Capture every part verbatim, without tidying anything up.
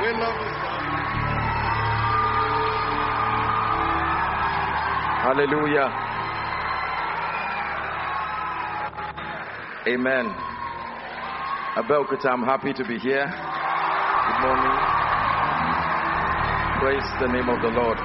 We love this God. Hallelujah. Amen. Abeokuta, I'm happy to be here. Good morning. Praise the name of the Lord.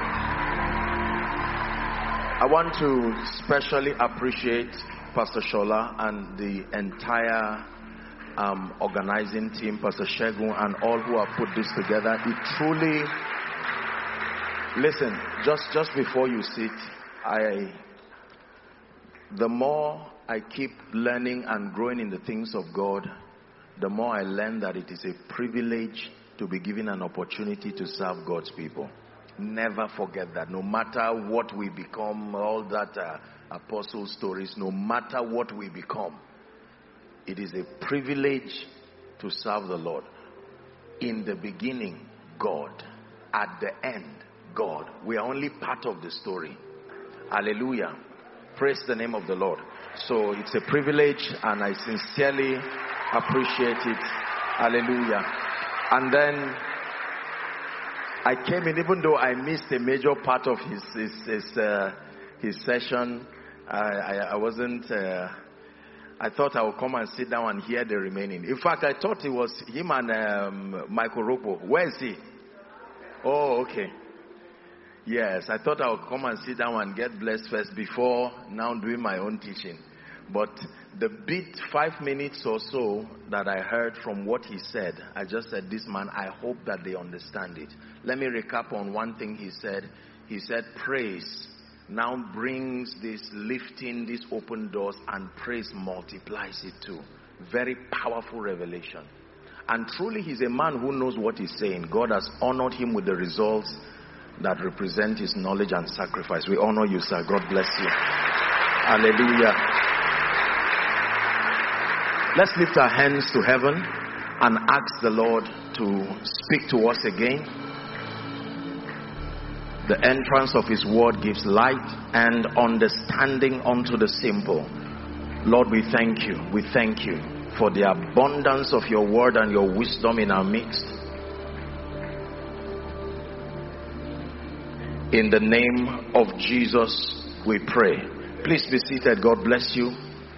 I want to specially appreciate Pastor Shola and the entire um, organizing team, Pastor Shegun, and all who have put this together. It truly, listen, just, just before you sit, I, the more I keep learning and growing in the things of God, the more I learn that it is a privilege to be given an opportunity to serve God's people. Never forget that. No matter what we become, all that uh, apostle stories, no matter what we become, it is a privilege to serve the Lord. In the beginning, God. At the end, God. We are only part of the story. Hallelujah. Praise the name of the Lord. So it's a privilege and I sincerely appreciate it. Hallelujah. And then I came in, even though I missed a major part of his his his, uh, his session. I, I, I wasn't. Uh, I thought I would come and sit down and hear the remaining. In fact, I thought it was him and um, Michael Ropo. Where is he? Oh, okay. Yes, I thought I would come and sit down and get blessed first before now doing my own teaching. But the bit, five minutes or so that I heard from what he said, I just said, this man, I hope that they understand it. Let me recap on one thing he said. He said, praise now brings this lifting, these open doors, and praise multiplies it too. Very powerful revelation. And truly he's a man who knows what he's saying. God has honored him with the results that represent his knowledge and sacrifice. We honor you, sir. God bless you. Hallelujah. Let's lift our hands to heaven and ask the Lord to speak to us again. The entrance of his word gives light and understanding unto the simple. Lord, we thank you. We thank you for the abundance of your word and your wisdom in our midst. In the name of Jesus, we pray. Please be seated. God bless you.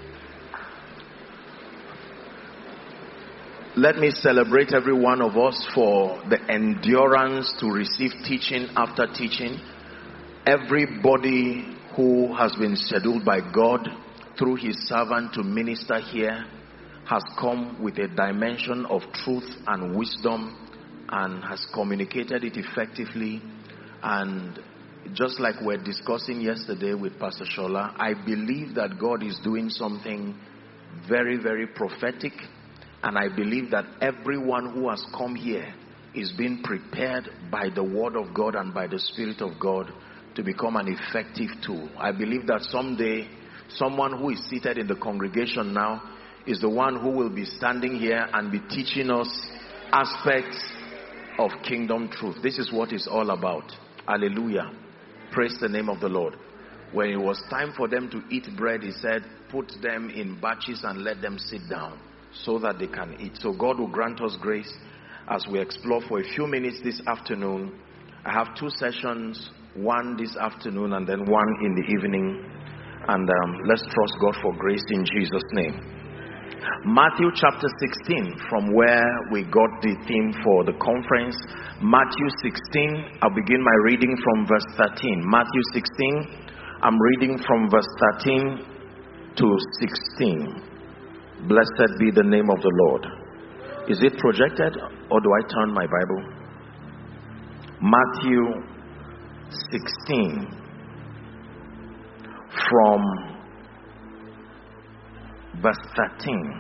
Let me celebrate every one of us for the endurance to receive teaching after teaching. Everybody who has been scheduled by God through his servant to minister here has come with a dimension of truth and wisdom and has communicated it effectively. And just like we're discussing yesterday with Pastor Shola, I believe that God is doing something very, very prophetic. And I believe that everyone who has come here is being prepared by the word of God and by the Spirit of God to become an effective tool. I believe that someday, someone who is seated in the congregation now is the one who will be standing here and be teaching us aspects of kingdom truth. This is what it's all about. Hallelujah. Praise the name of the Lord. When it was time for them to eat bread, he said, put them in batches and let them sit down so that they can eat. So God will grant us grace as we explore for a few minutes this afternoon. I have two sessions, one this afternoon and then one in the evening. And um, let's trust God for grace in Jesus' name. Matthew chapter sixteen, from where we got the theme for the conference. Matthew sixteen, I'll begin my reading from verse thirteen. Matthew sixteen, I'm reading from verse thirteen to sixteen. Blessed be the name of the Lord. Is it projected or do I turn my Bible? Matthew sixteen, from verse thirteen.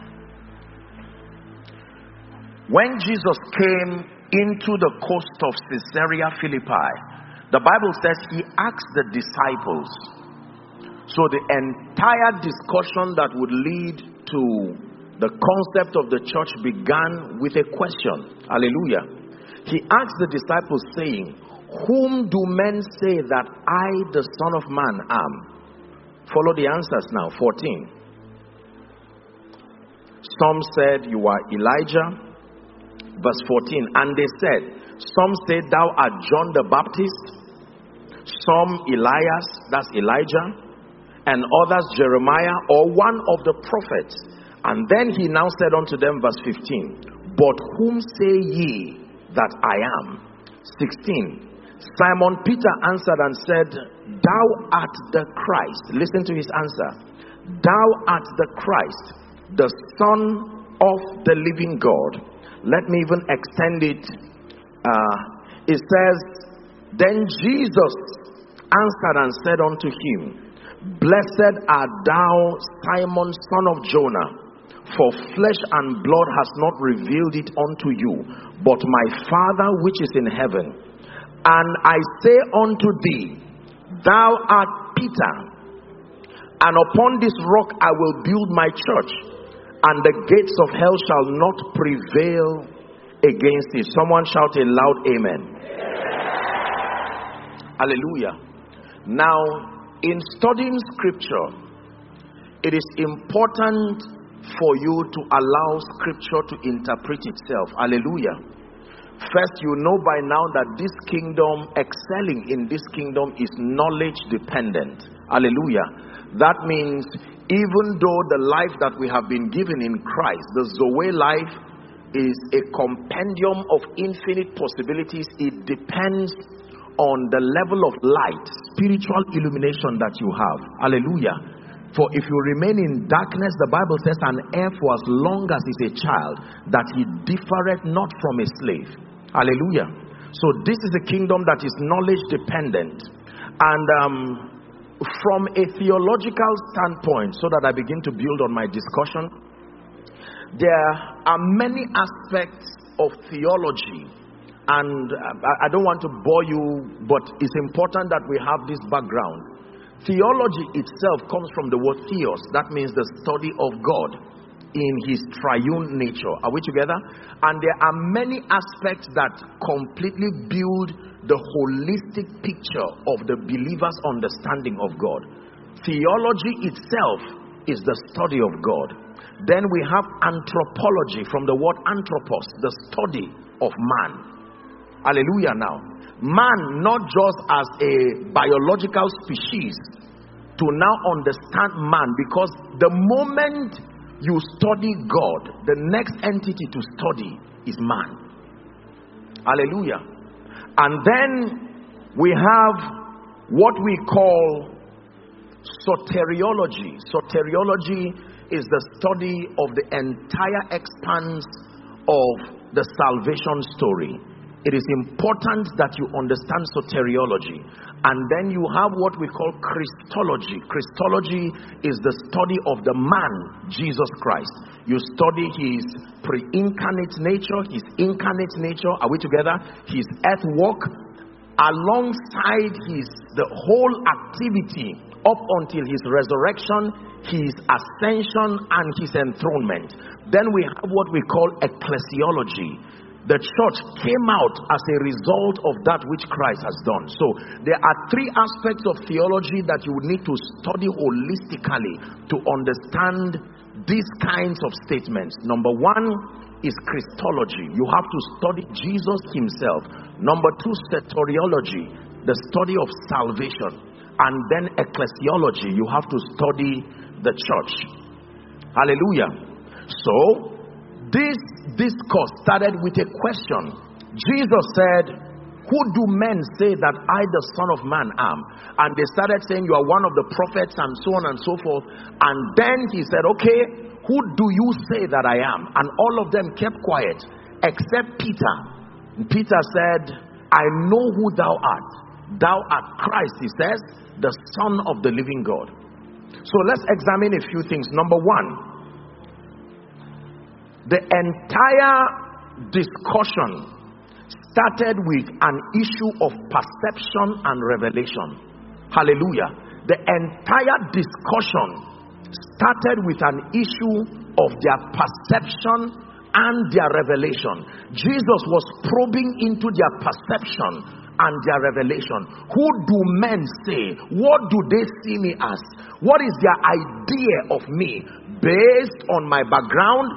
When Jesus came into the coast of Caesarea Philippi, the Bible says he asked the disciples. So the entire discussion that would lead to the concept of the church began with a question. Hallelujah. He asked the disciples saying, whom do men say that I, the Son of Man, am? Follow the answers now. fourteen. Some said you are Elijah. Verse fourteen, and they said, some say thou art John the Baptist, some Elias, that's Elijah, and others Jeremiah, or one of the prophets. And then he now said unto them, verse fifteen, but whom say ye that I am? sixteen, Simon Peter answered and said, thou art the Christ. Listen to his answer. Thou art the Christ, the Son of the living God. Let me even extend it. Uh, it says, then Jesus answered and said unto him, blessed art thou, Simon, son of Jonah, for flesh and blood has not revealed it unto you, but my Father which is in heaven. And I say unto thee, thou art Peter, and upon this rock I will build my church, and the gates of hell shall not prevail against it. Someone shout a loud amen. Amen. Hallelujah. Now, in studying scripture, it is important for you to allow scripture to interpret itself. Hallelujah. First, you know by now that this kingdom, excelling in this kingdom, is knowledge dependent. Hallelujah. That means even though the life that we have been given in Christ, the Zoe life, is a compendium of infinite possibilities, it depends on the level of light, spiritual illumination that you have. Hallelujah. For if you remain in darkness, the Bible says, an heir for as long as is a child, that he differeth not from a slave. Hallelujah. So this is a kingdom that is knowledge dependent. And um, from a theological standpoint, so that I begin to build on my discussion, there are many aspects of theology, and I don't want to bore you, but it's important that we have this background. Theology itself comes from the word theos. That means the study of God in his triune nature. Are we together? And there are many aspects that completely build the holistic picture of the believer's understanding of God. Theology itself is the study of God. Then we have anthropology, from the word anthropos, the study of man. Hallelujah. Now, man not just as a biological species, to now understand man, because the moment you study God, the next entity to study is man. Hallelujah. And then we have what we call soteriology. Soteriology is the study of the entire expanse of the salvation story. It is important that you understand soteriology. And then you have what we call Christology. Christology is the study of the man, Jesus Christ. You study his pre-incarnate nature, his incarnate nature. Are we together? His earth walk, alongside his the whole activity up until his resurrection, his ascension, and his enthronement. Then we have what we call ecclesiology. The church came out as a result of that which Christ has done. So there are three aspects of theology that you would need to study holistically to understand these kinds of statements. Number one is Christology. You have to study Jesus himself. Number two, soteriology, the study of salvation. And then ecclesiology, you have to study the church. Hallelujah. So this discourse started with a question. Jesus said, who do men say that I, the Son of Man, am? And they started saying, you are one of the prophets, and so on and so forth. And then he said, okay, who do you say that I am? And all of them kept quiet, except Peter. And Peter said, I know who thou art. Thou art Christ, he says, the Son of the living God. So let's examine a few things. Number one, the entire discussion started with an issue of perception and revelation. Hallelujah. The entire discussion started with an issue of their perception and their revelation. Jesus was probing into their perception and their revelation. Who do men say? What do they see me as? What is their idea of me? Based on my background,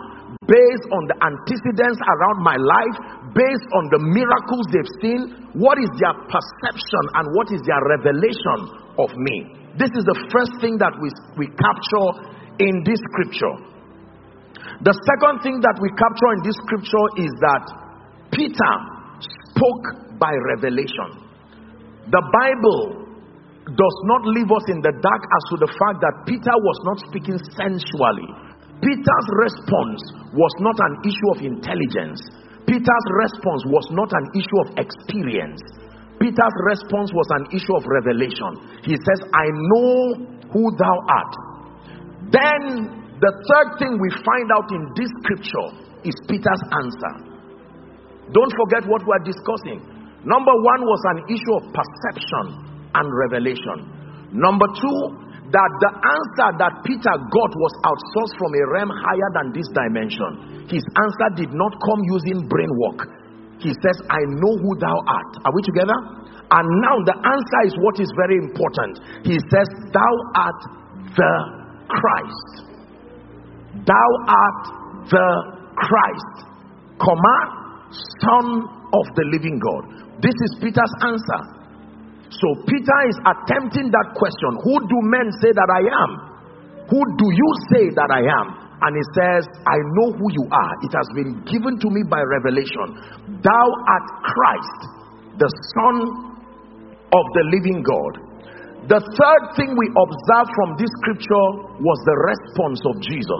based on the antecedents around my life, based on the miracles they've seen. What is their perception and what is their revelation of me? This is the first thing that we, we capture in this scripture. The second thing that we capture in this scripture is that Peter spoke by revelation. The Bible does not leave us in the dark as to the fact that Peter was not speaking sensually. Peter's response was not an issue of intelligence. Peter's response was not an issue of experience. Peter's response was an issue of revelation. He says, I know who thou art. Then the third thing we find out in this scripture is Peter's answer. Don't forget what we're discussing. Number one was an issue of perception and revelation. Number two, that the answer that Peter got was outsourced from a realm higher than this dimension. His answer did not come using brain work. He says, I know who thou art. Are we together? And now the answer is what is very important. He says, thou art the Christ. Thou art the Christ, comma, Son of the living God. This is Peter's answer. So Peter is attempting that question. Who do men say that I am? Who do you say that I am? And he says, I know who you are. It has been given to me by revelation. Thou art Christ, the Son of the living God. The third thing we observe from this scripture was the response of Jesus.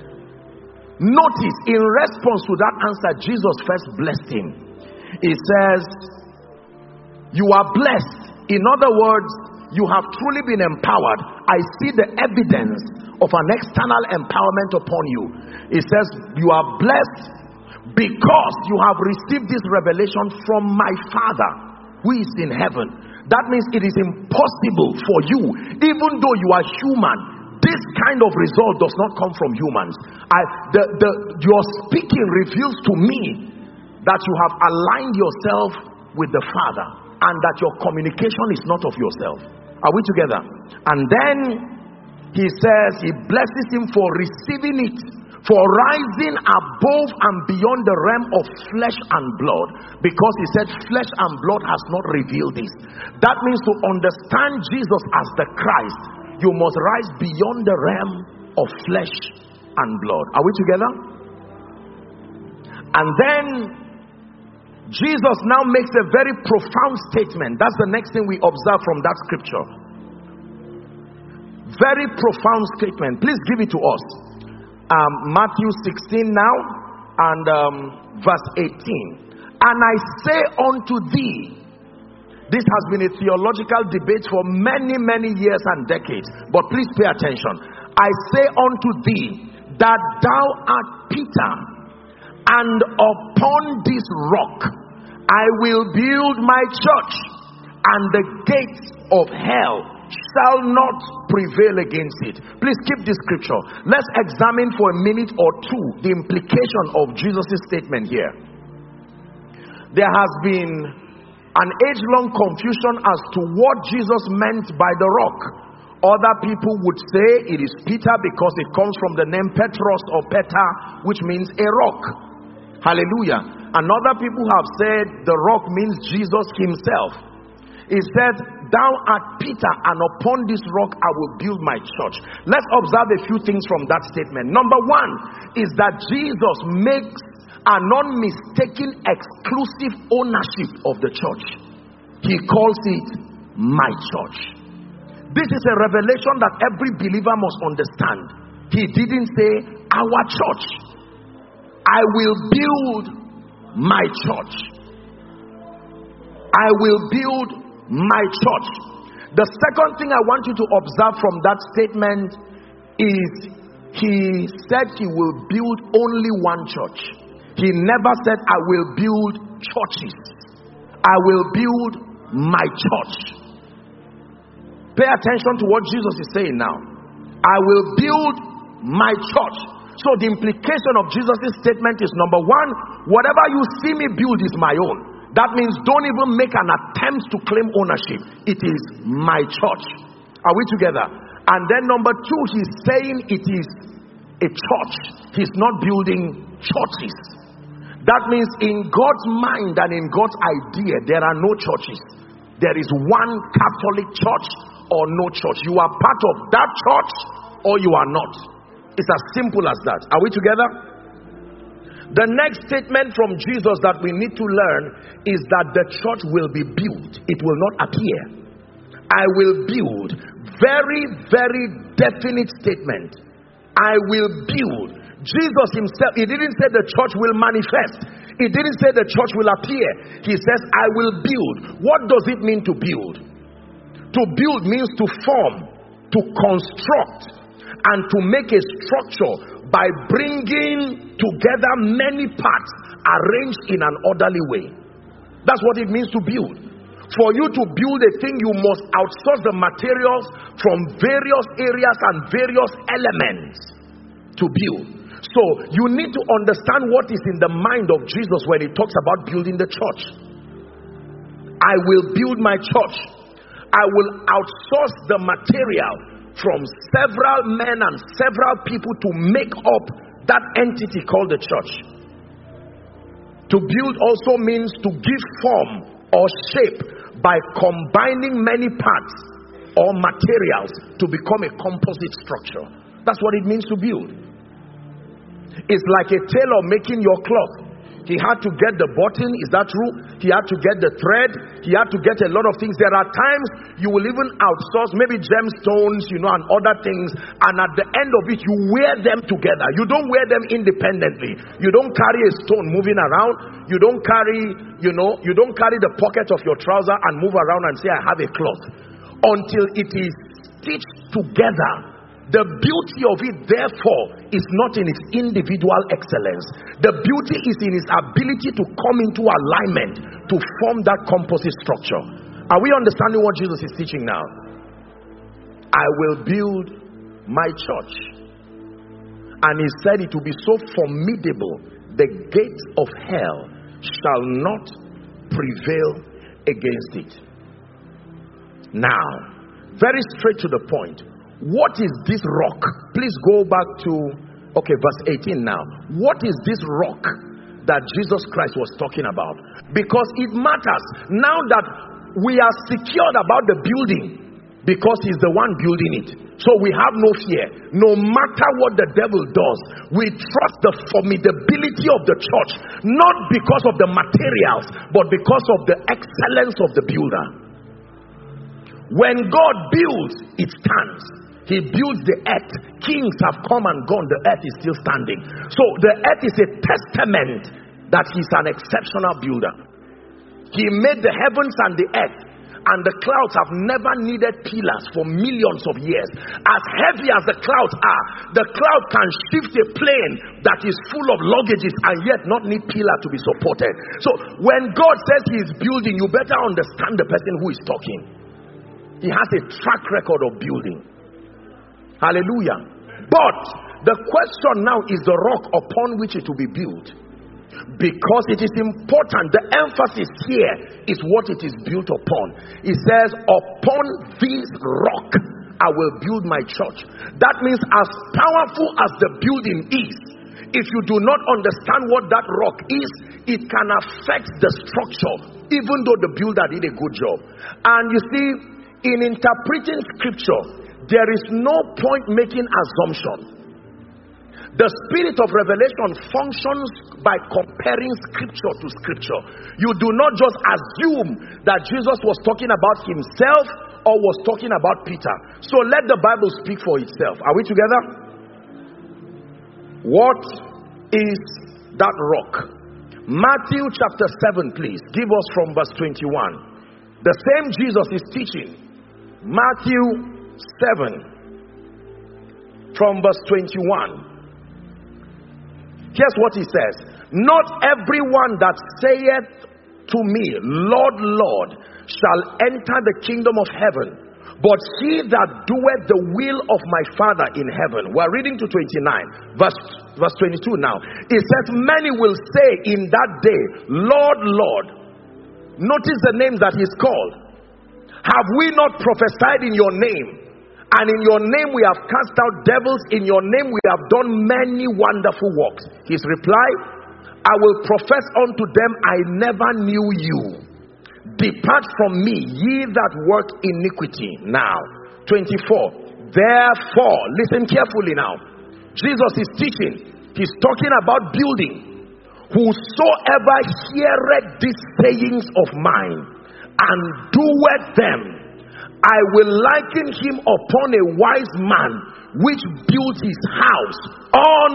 Notice, in response to that answer, Jesus first blessed him. He says, you are blessed. In other words, you have truly been empowered. I see the evidence of an external empowerment upon you. It says, you are blessed because you have received this revelation from my Father who is in heaven. That means it is impossible for you, even though you are human. This kind of result does not come from humans. I, the, the, your speaking reveals to me that you have aligned yourself with the Father, and that your communication is not of yourself. Are we together? And then he says, he blesses him for receiving it, for rising above and beyond the realm of flesh and blood, because he said flesh and blood has not revealed this. That means to understand Jesus as the Christ, you must rise beyond the realm of flesh and blood. Are we together? And then Jesus now makes a very profound statement. That's the next thing we observe from that scripture. Very profound statement. Please give it to us. Um, Matthew sixteen now and um, verse eighteen. And I say unto thee, this has been a theological debate for many, many years and decades. But please pay attention. I say unto thee that thou art Peter, and upon this rock I will build my church, and the gates of hell shall not prevail against it. Please keep this scripture. Let's examine for a minute or two the implication of Jesus' statement here. There has been an age-long confusion as to what Jesus meant by the rock. Other people would say it is Peter because it comes from the name Petros or Peter, which means a rock. Hallelujah. And other people have said the rock means Jesus himself. He said, thou art Peter, and upon this rock I will build my church. Let's observe a few things from that statement. Number one is that Jesus makes a non-mistaken exclusive ownership of the church. He calls it my church. This is a revelation that every believer must understand. He didn't say our church. I will build my church. I will build my church. The second thing I want you to observe from that statement is he said he will build only one church. He never said I will build churches. I will build my church. Pay attention to what Jesus is saying now. I will build my church. So the implication of Jesus' statement is, number one, whatever you see me build is my own. That means don't even make an attempt to claim ownership. It is my church. Are we together? And then number two, he's saying it is a church. He's not building churches. That means in God's mind and in God's idea, there are no churches. There is one Catholic church or no church. You are part of that church or you are not. It's as simple as that. Are we together? The next statement from Jesus that we need to learn is that the church will be built. It will not appear. I will build. Very, very definite statement. I will build. Jesus himself, he didn't say the church will manifest. He didn't say the church will appear. He says, I will build. What does it mean to build? To build means to form, to construct, and to make a structure by bringing together many parts arranged in an orderly way. That's what it means to build. For you to build a thing, you must outsource the materials from various areas and various elements to build. So you need to understand what is in the mind of Jesus when he talks about building the church. I will build my church. I will outsource the material from several men and several people to make up that entity called the church. To build also means to give form or shape by combining many parts or materials to become a composite structure. That's what it means to build. It's like a tailor making your cloth. He had to get the button, is that true? He had to get the thread. He had to get a lot of things. There are times you will even outsource maybe gemstones, you know, and other things. And at the end of it, you wear them together. You don't wear them independently. You don't carry a stone moving around. You don't carry, you know, you don't carry the pocket of your trouser and move around and say, I have a cloth. Until it is stitched together. The beauty of it, therefore, is not in its individual excellence. The beauty is in its ability to come into alignment to form that composite structure. Are we understanding what Jesus is teaching now? I will build my church. And he said it will be so formidable, the gates of hell shall not prevail against it. Now, very straight to the point. What is this rock? Please go back to, okay, verse eighteen now. What is this rock that Jesus Christ was talking about? Because it matters now that we are secured about the building because he's the one building it. So we have no fear. No matter what the devil does, we trust the formidability of the church, not because of the materials, but because of the excellence of the builder. When God builds, it stands. He builds the earth. Kings have come and gone. The earth is still standing. So the earth is a testament that he's an exceptional builder. He made the heavens and the earth, and the clouds have never needed pillars for millions of years. As heavy as the clouds are, the cloud can shift a plane that is full of luggages and yet not need pillar to be supported. So when God says he is building, you better understand the person who is talking. He has a track record of building. Hallelujah. But the question now is the rock upon which it will be built. Because it is important. The emphasis here is what it is built upon. It says, upon this rock I will build my church. That means as powerful as the building is, if you do not understand what that rock is, it can affect the structure, even though the builder did a good job. And you see, in interpreting scripture, there is no point making assumption. The spirit of revelation functions by comparing scripture to scripture. You do not just assume that Jesus was talking about himself or was talking about Peter. So let the Bible speak for itself. Are we together? What is that rock? Matthew chapter seven, please. Give us from verse twenty-one. The same Jesus is teaching. Matthew seven from verse twenty-one. Here's what he says. Not everyone that saith to me, Lord, Lord, shall enter the kingdom of heaven, but he that doeth the will of my Father in heaven. We're reading to twenty-nine, verse, verse twenty-two now. It says, many will say in that day, Lord, Lord. Notice the names that he's called. Have we not prophesied in your name, And in your name we have cast out devils, in your name we have done many wonderful works. His reply, I will profess unto them, I never knew you. Depart from me, ye that work iniquity. Now, twenty-four. Therefore, listen carefully now. Jesus is teaching. He's talking about building. Whosoever heareth these sayings of mine and doeth them, I will liken him upon a wise man which built his house on.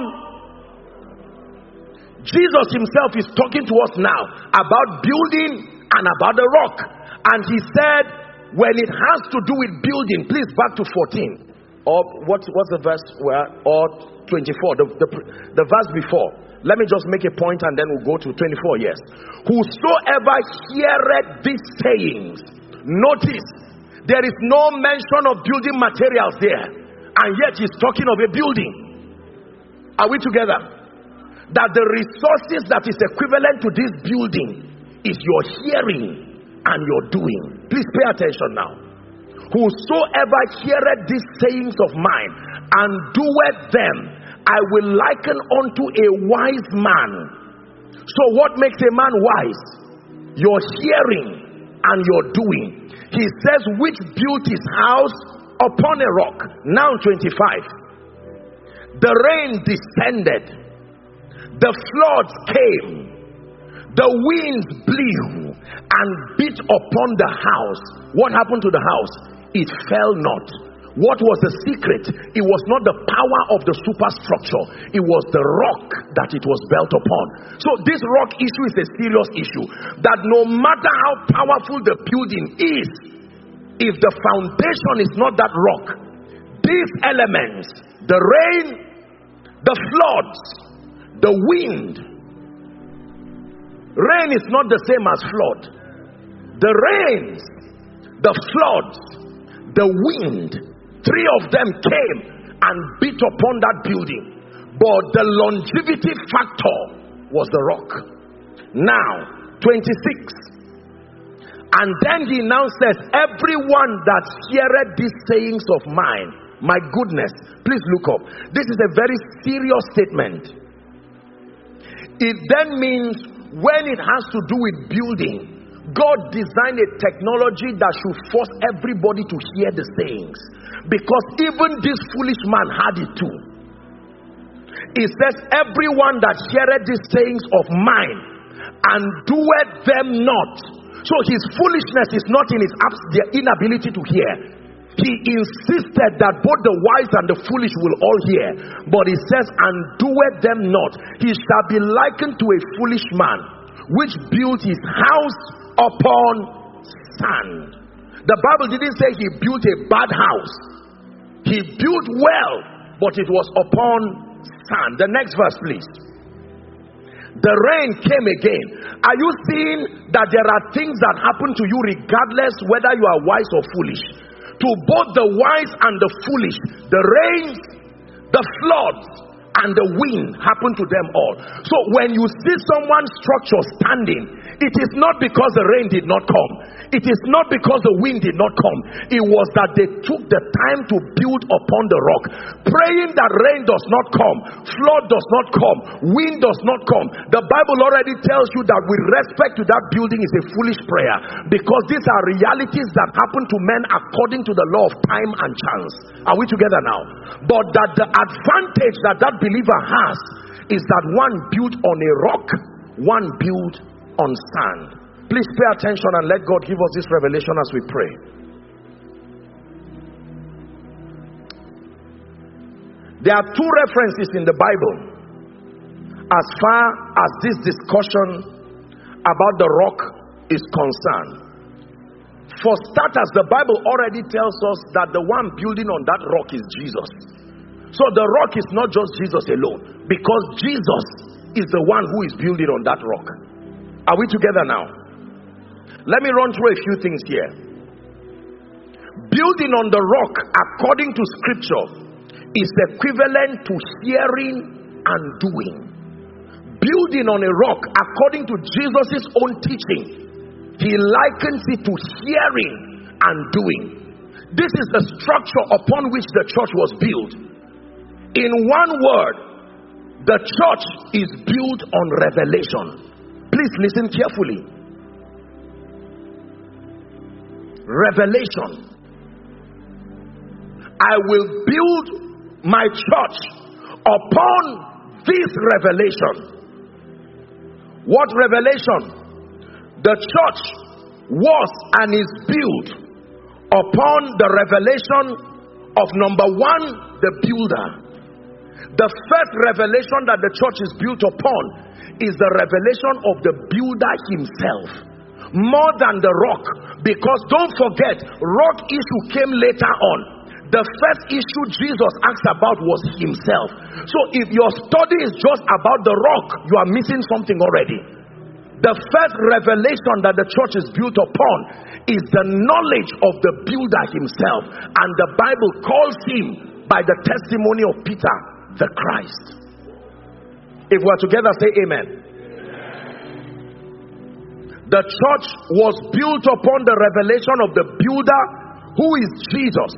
Jesus himself is talking to us now about building and about the rock. And he said, when it has to do with building, please back to fourteen. Or what, what's the verse where? Or twenty-four, the, the, the verse before. Let me just make a point and then we'll go to twenty-four. Yes. Whosoever heareth these sayings. Notice, there is no mention of building materials there. And yet he's talking of a building. Are we together? That the resources that is equivalent to this building is your hearing and your doing. Please pay attention now. Whosoever heareth these sayings of mine and doeth them, I will liken unto a wise man. So what makes a man wise? Your hearing and your doing. He says, which built his house upon a rock. Now twenty-five. The rain descended, the floods came, the winds blew and beat upon the house. What happened to the house? It fell not. What was the secret? It was not the power of the superstructure. It was the rock that it was built upon. So this rock issue is a serious issue. That no matter how powerful the building is, if the foundation is not that rock, these elements, the rain, the floods, the wind. Rain is not the same as flood. The rains, the floods, the wind, three of them came and beat upon that building. But the longevity factor was the rock. Now, twenty-six. And then he now says, everyone that heareth these sayings of mine, my goodness, please look up. This is a very serious statement. It then means when it has to do with building, God designed a technology that should force everybody to hear the sayings. Because even this foolish man had it too. It says, everyone that heareth these sayings of mine and doeth them not. So his foolishness is not in his their inability to hear. He insisted that both the wise and the foolish will all hear. But he says, and doeth them not. He shall be likened to a foolish man which built his house upon sand. The Bible didn't say he built a bad house. He built well, but it was upon sand. The next verse, please. The rain came again. Are you seeing that there are things that happen to you regardless whether you are wise or foolish? To both the wise and the foolish, the rains, the floods, and the wind happen to them all. So when you see someone's structure standing, it is not because the rain did not come. It is not because the wind did not come. It was that they took the time to build upon the rock. Praying that rain does not come, flood does not come, wind does not come. The Bible already tells you that with respect to that building is a foolish prayer. Because these are realities that happen to men according to the law of time and chance. Are we together now? But that the advantage that that believer has is that one built on a rock, one built on sand. Please pay attention and let God give us this revelation as we pray. There are two references in the Bible as far as this discussion about the rock is concerned. For starters, the Bible already tells us that the one building on that rock is Jesus. So the rock is not just Jesus alone, because Jesus is the one who is building on that rock. Are we together now? Let me run through a few things here. Building on the rock, according to scripture, is equivalent to hearing and doing. Building on a rock, according to Jesus' own teaching, he likens it to hearing and doing. This is the structure upon which the church was built. In one word, the church is built on revelation. Please listen carefully. Revelation. I will build my church upon this revelation. What revelation? The church was and is built upon the revelation of number one, the builder. The first revelation that the church is built upon is the revelation of the builder himself, more than the rock, because don't forget, rock issue came later on. The first issue Jesus asked about was himself. So if your study is just about the rock, you are missing something already. The first revelation that the church is built upon is the knowledge of the builder himself, and the Bible calls him by the testimony of Peter, the Christ. If we're together, say amen. The church was built upon the revelation of the builder, who is Jesus.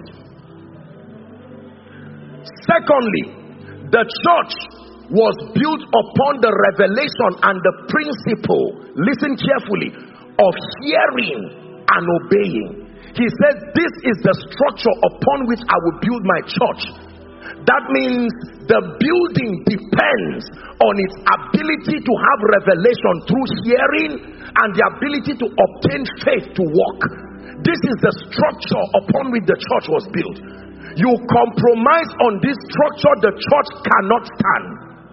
Secondly, the church was built upon the revelation and the principle, listen carefully, of hearing and obeying. He said, this is the structure upon which I will build my church. That means the building depends on its ability to have revelation through hearing and the ability to obtain faith to walk. This is the structure upon which the church was built. You compromise on this structure, the church cannot stand.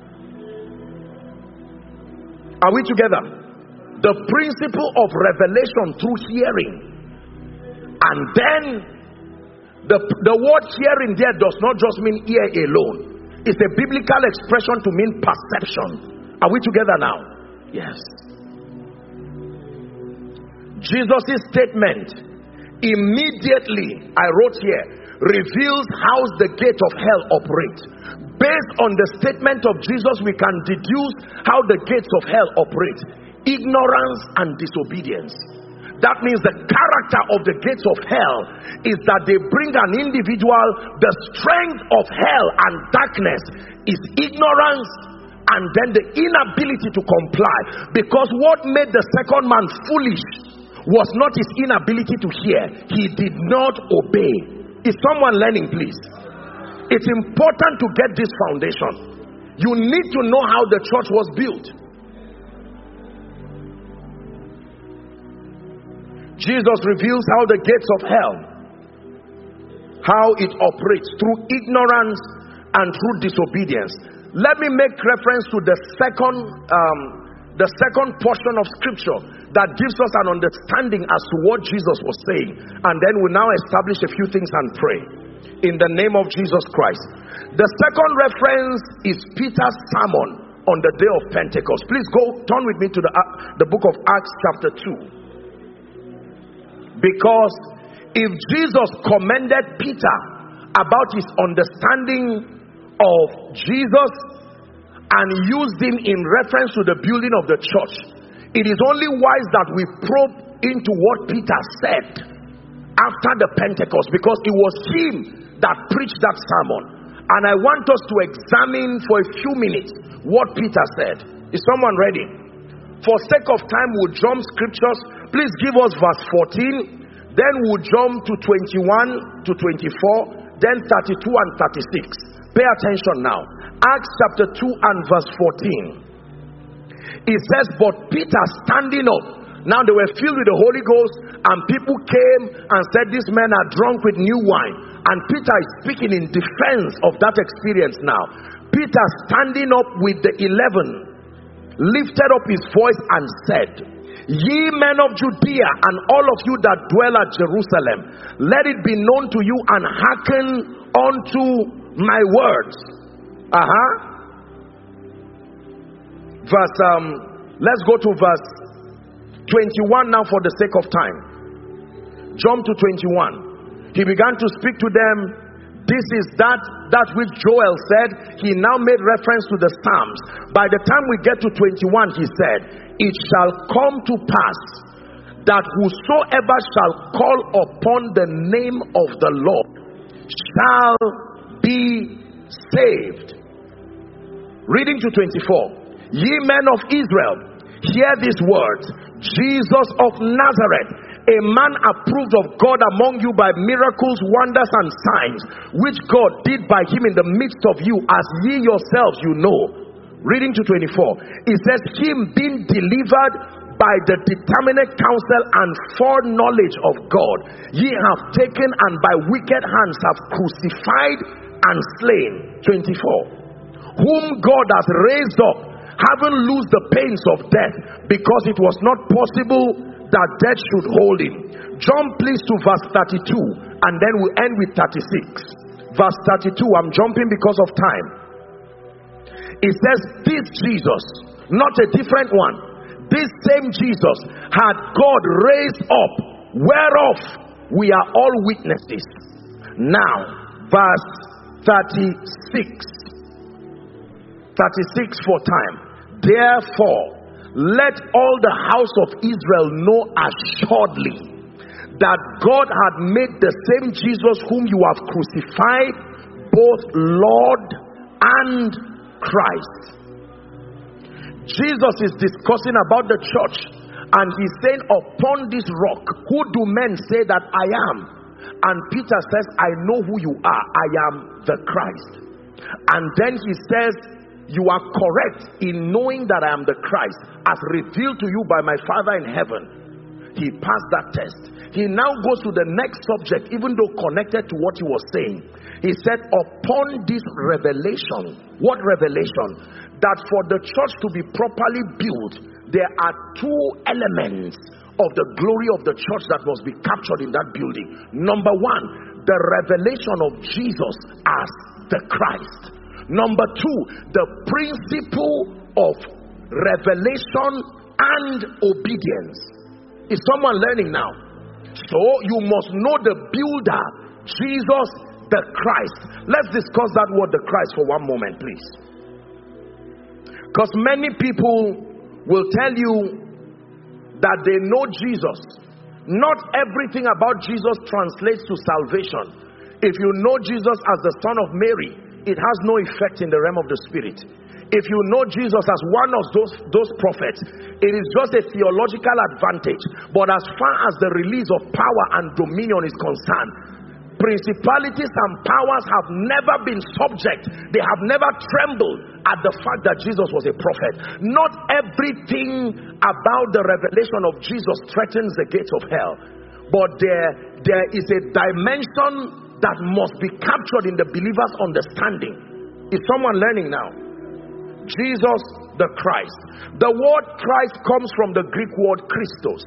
Are we together? The principle of revelation through hearing. And then the, the word hearing there does not just mean ear alone. It's a biblical expression to mean perception. Are we together now? Yes. Jesus' statement, immediately, I wrote here, reveals how the gate of hell operates. Based on the statement of Jesus, we can deduce how the gates of hell operate. Ignorance and disobedience. That means the character of the gates of hell is that they bring an individual, the strength of hell and darkness is ignorance and then the inability to comply. Because what made the second man foolish was not his inability to hear. He did not obey. Is someone learning, please? It's important to get this foundation. You need to know how the church was built. Jesus reveals how the gates of hell, how it operates through ignorance and through disobedience. Let me make reference to the second um, the second portion of scripture that gives us an understanding as to what Jesus was saying, and then we now establish a few things and pray in the name of Jesus Christ. The second reference is Peter's sermon on the day of Pentecost. Please go turn with me to the, uh, the book of Acts chapter two. Because if Jesus commended Peter about his understanding of Jesus and used him in reference to the building of the church, it is only wise that we probe into what Peter said after the Pentecost, because it was him that preached that sermon. And I want us to examine for a few minutes what Peter said. Is someone ready? For sake of time, we'll jump scriptures. Please give us verse fourteen. Then we'll jump to twenty-one to twenty-four. Then thirty-two and thirty-six. Pay attention now. Acts chapter two and verse fourteen. It says, but Peter standing up. Now they were filled with the Holy Ghost, and people came and said, these men are drunk with new wine. And Peter is speaking in defense of that experience now. Peter standing up with the eleven lifted up his voice and said, ye men of Judea and all of you that dwell at Jerusalem, let it be known to you and hearken unto my words. Uh-huh. Verse, um, let's go to verse twenty-one now for the sake of time. Jump to twenty-one. He began to speak to them. This is that that which Joel said. He now made reference to the Psalms. By the time we get to twenty-one, he said, it shall come to pass that whosoever shall call upon the name of the Lord shall be saved. Reading to twenty-four. Ye men of Israel, hear these words. Jesus of Nazareth, a man approved of God among you by miracles, wonders, and signs, which God did by him in the midst of you, as ye yourselves you know. Reading to twenty-four. It says, him being delivered by the determinate counsel and foreknowledge of God, ye have taken and by wicked hands have crucified and slain. twenty-four. Whom God has raised up, having loosed the pains of death, because it was not possible that death should hold him. Jump please to verse thirty-two, and then we end with thirty-six. Verse thirty-two, I'm jumping because of time. It says, this Jesus, not a different one, this same Jesus had God raised up, whereof we are all witnesses. Now, verse thirty-six. thirty-six for time. Therefore, let all the house of Israel know assuredly that God had made the same Jesus whom you have crucified both Lord and Christ. Jesus is discussing about the church, and he's saying, upon this rock, who do men say that I am? And Peter says, I know who you are. I am the Christ. And then he says, you are correct in knowing that I am the Christ, as revealed to you by my Father in heaven. He passed that test. He now goes to the next subject, even though connected to what he was saying. He said, upon this revelation. What revelation? That for the church to be properly built, there are two elements of the glory of the church that must be captured in that building. Number one, the revelation of Jesus as the Christ. Number two, the principle of revelation and obedience. Is someone learning now? So you must know the builder, Jesus the Christ. Let's discuss that word, the Christ, for one moment, please. Because many people will tell you that they know Jesus. Not everything about Jesus translates to salvation. If you know Jesus as the son of Mary, it has no effect in the realm of the spirit. If you know Jesus as one of those, those prophets, it is just a theological advantage. But as far as the release of power and dominion is concerned, principalities and powers have never been subject. They have never trembled at the fact that Jesus was a prophet. Not everything about the revelation of Jesus threatens the gates of hell. But there, there is a dimension that must be captured in the believer's understanding. Is someone learning now? Jesus the Christ. The word Christ comes from the Greek word Christos.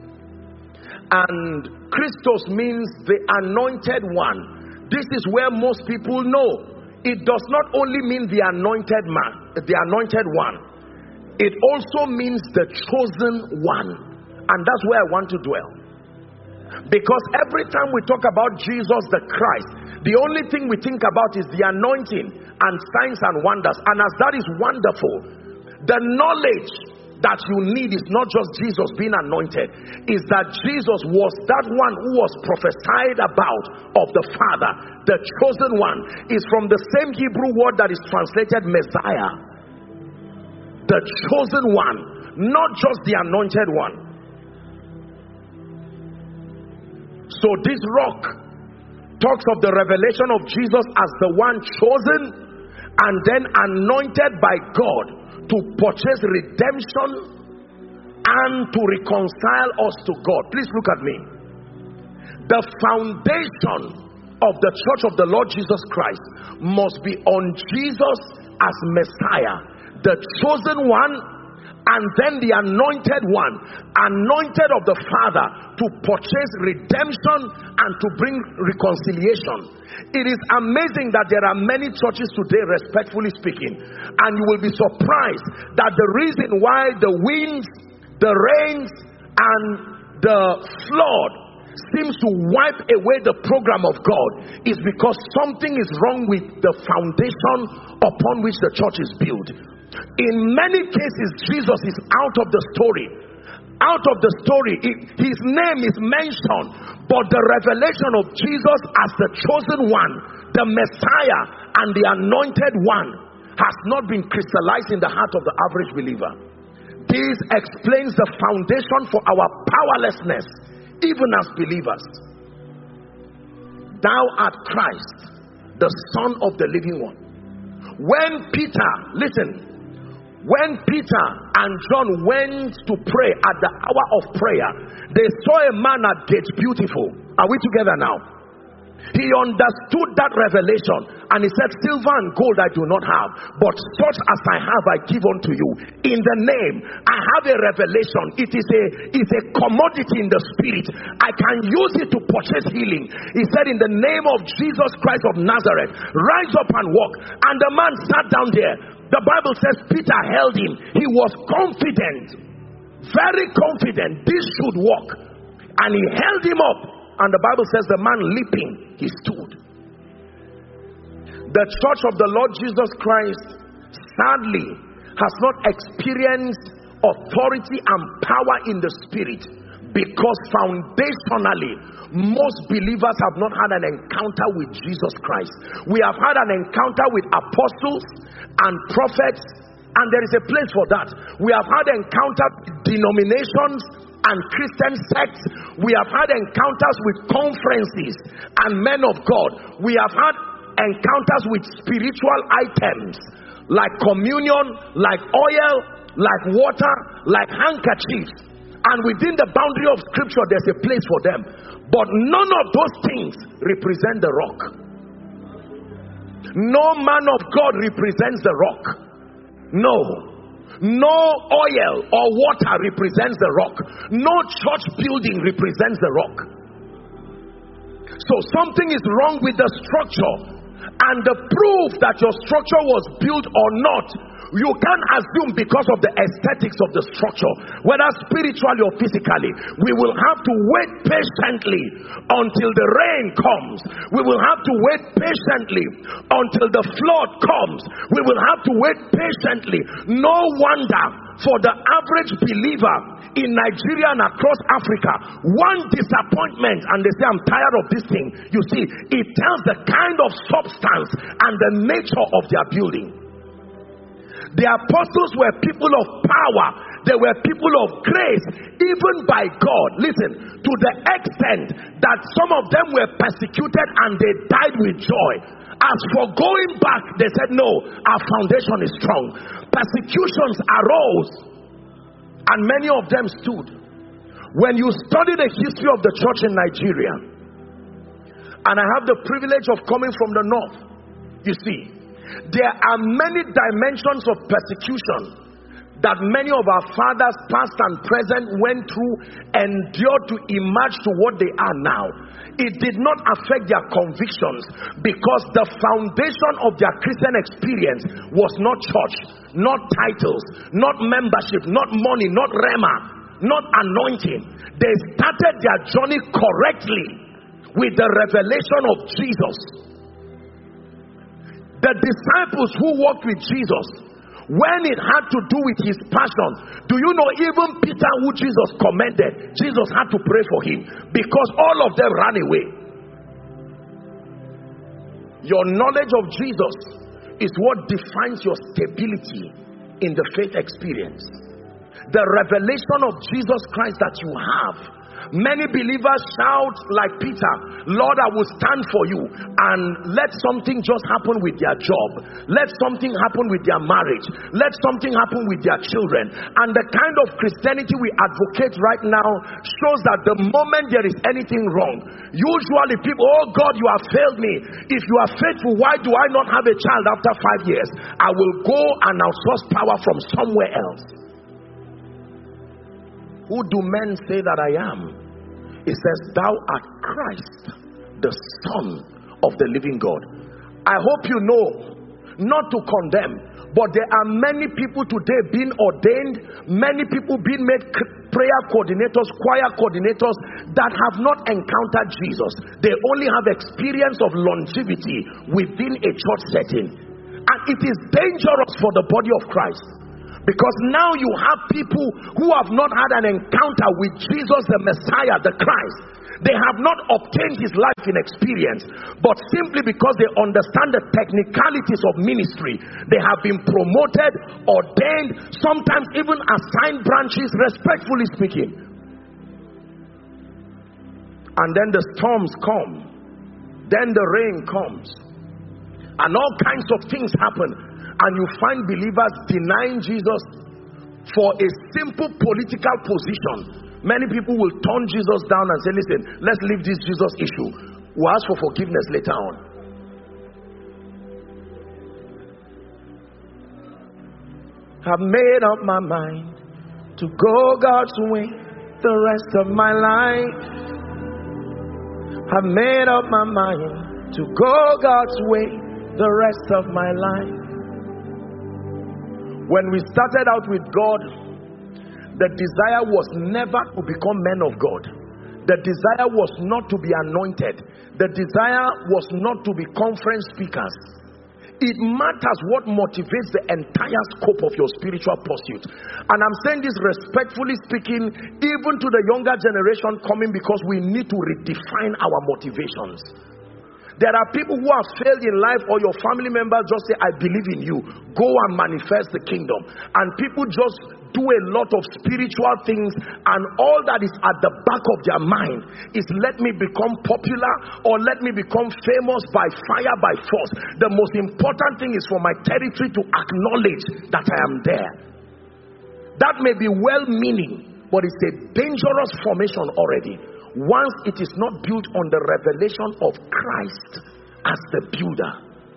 And Christos means the anointed one. This is where most people know. It does not only mean the anointed man, the anointed one. It also means the chosen one. And that's where I want to dwell. Because every time we talk about Jesus the Christ, the only thing we think about is the anointing and signs and wonders. And as that is wonderful, the knowledge that you need is not just Jesus being anointed, is that Jesus was that one who was prophesied about of the Father. The chosen one is from the same Hebrew word that is translated Messiah. The chosen one, not just the anointed one. So this rock talks of the revelation of Jesus as the one chosen and then anointed by God to purchase redemption and to reconcile us to God. Please look at me. The foundation of the church of the Lord Jesus Christ must be on Jesus as Messiah, the chosen one, and then the anointed one, anointed of the Father, to purchase redemption and to bring reconciliation. It is amazing that there are many churches today, respectfully speaking, and you will be surprised that the reason why the winds, the rains, and the flood seems to wipe away the program of God is because something is wrong with the foundation upon which the church is built. In many cases, Jesus is out of the story. Out of the story, it, his name is mentioned, but the revelation of Jesus as the chosen one, the Messiah and the anointed one, has not been crystallized in the heart of the average believer. This explains the foundation for our powerlessness, even as believers. Thou art Christ, the Son of the living one. When Peter, listen, when Peter and John went to pray at the hour of prayer, they saw a man at gate beautiful. Are we together now? He understood that revelation and he said, silver and gold I do not have, but such as I have I give unto you. In the name, I have a revelation. It is a, it's a commodity in the spirit. I can use it to purchase healing. He said, in the name of Jesus Christ of Nazareth, rise up and walk. And the man sat down there. The Bible says Peter held him. He was confident, very confident this should work. And he held him up. And the Bible says the man leaping, he stood. The church of the Lord Jesus Christ, sadly, has not experienced authority and power in the spirit, because foundationally, most believers have not had an encounter with Jesus Christ. We have had an encounter with apostles and prophets, and there is a place for that. We have had encounter with denominations and Christian sects. We have had encounters with conferences and men of God. We have had encounters with spiritual items like communion, like oil, like water, like handkerchiefs. And within the boundary of scripture, there's a place for them. But none of those things represent the rock. No man of God represents the rock. No. No oil or water represents the rock. No church building represents the rock. So something is wrong with the structure. And the proof that your structure was built or not, you can't assume because of the aesthetics of the structure, whether spiritually or physically. We will have to wait patiently until the rain comes. We will have to wait patiently until the flood comes. We will have to wait patiently. No wonder for the average believer in Nigeria and across Africa, one disappointment and they say, I'm tired of this thing. You see, it tells the kind of substance and the nature of their building. The apostles were people of power. They were people of grace, even by God. Listen, to the extent that some of them were persecuted and they died with joy. As for going back, they said, no, our foundation is strong. Persecutions arose and many of them stood. When you study the history of the church in Nigeria, and I have the privilege of coming from the north, you see, there are many dimensions of persecution that many of our fathers, past and present, went through, endured to emerge to what they are now. It did not affect their convictions, because the foundation of their Christian experience was not church, not titles, not membership, not money, not rhema, not anointing. They started their journey correctly with the revelation of Jesus. The disciples who walked with Jesus, when it had to do with his passion, do you know even Peter, who Jesus commended, Jesus had to pray for him because all of them ran away. Your knowledge of Jesus is what defines your stability in the faith experience. The revelation of Jesus Christ that you have. Many believers shout like Peter, Lord, I will stand for you, and let something just happen with their job, let something happen with their marriage, let something happen with their children. And the kind of Christianity we advocate right now shows that the moment there is anything wrong, usually people, oh God, you have failed me. If you are faithful, why do I not have a child after five years? I will go and outsource power from somewhere else. Who do men say that I am? It says, thou art Christ, the Son of the living God. I hope you know, not to condemn, but there are many people today being ordained, many people being made prayer coordinators, choir coordinators, that have not encountered Jesus. They only have experience of longevity within a church setting. And it is dangerous for the body of Christ. Because now you have people who have not had an encounter with Jesus the Messiah, the Christ. They have not obtained his life in experience, but simply because they understand the technicalities of ministry, they have been promoted, ordained, sometimes even assigned branches, respectfully speaking. And then the storms come, then the rain comes, and all kinds of things happen, and you find believers denying Jesus for a simple political position. Many people will turn Jesus down and say, listen, let's leave this Jesus issue. We'll ask for forgiveness later on. I've made up my mind to go God's way the rest of my life. I've made up my mind to go God's way the rest of my life. When we started out with God, the desire was never to become men of God. The desire was not to be anointed. The desire was not to be conference speakers. It matters what motivates the entire scope of your spiritual pursuit. And I'm saying this respectfully speaking, even to the younger generation coming, because we need to redefine our motivations. There are people who have failed in life, or your family members just say, I believe in you, go and manifest the kingdom. And people just do a lot of spiritual things, and all that is at the back of their mind is, let me become popular, or let me become famous by fire, by force. The most important thing is for my territory to acknowledge that I am there. That may be well-meaning, but it's a dangerous formation already. Once it is not built on the revelation of Christ as the builder.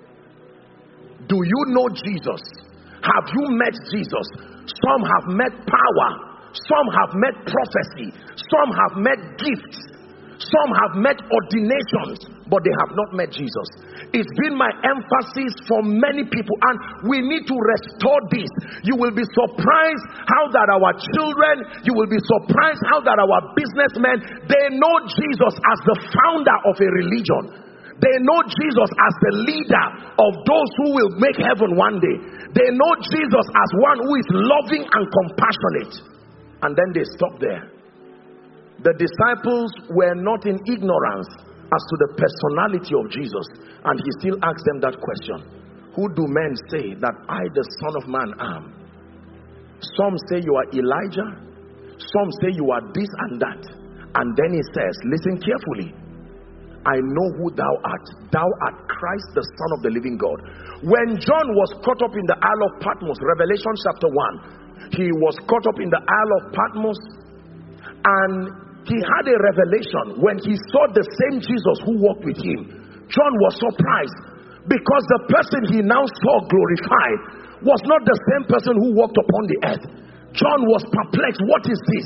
Do you know Jesus? Have you met Jesus? Some have met power. Some have met prophecy. Some have met gifts. Some have met ordinations, but they have not met Jesus. It's been my emphasis for many people, and we need to restore this. You will be surprised how that our children, you will be surprised how that our businessmen, they know Jesus as the founder of a religion. They know Jesus as the leader of those who will make heaven one day. They know Jesus as one who is loving and compassionate. And then they stop there. The disciples were not in ignorance as to the personality of Jesus. And he still asked them that question. Who do men say that I, the Son of Man, am? Some say you are Elijah. Some say you are this and that. And then he says, listen carefully. I know who thou art. Thou art Christ, the Son of the living God. When John was caught up in the Isle of Patmos, Revelation chapter one, he was caught up in the Isle of Patmos, and he had a revelation when he saw the same Jesus who walked with him. John was surprised because the person he now saw glorified was not the same person who walked upon the earth. John was perplexed. What is this?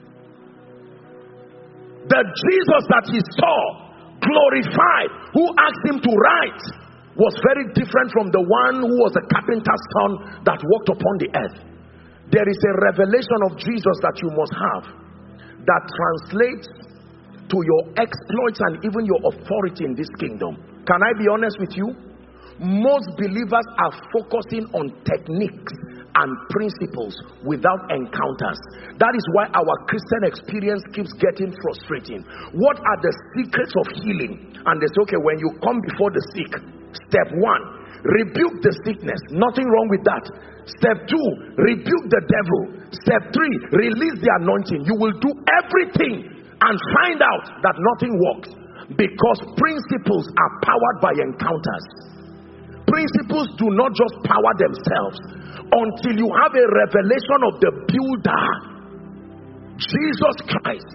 The Jesus that he saw glorified, who asked him to write, was very different from the one who was a carpenter's son that walked upon the earth. There is a revelation of Jesus that you must have that translates to your exploits and even your authority in this kingdom. Can I be honest with you? Most believers are focusing on techniques and principles without encounters. That is why our Christian experience keeps getting frustrating. What are the secrets of healing? And they say, okay, when you come before the sick, step one, rebuke the sickness. Nothing wrong with that. Step two, rebuke the devil. Step three, release the anointing. You will do everything and find out that nothing works, because principles are powered by encounters. Principles do not just power themselves until you have a revelation of the builder, Jesus Christ.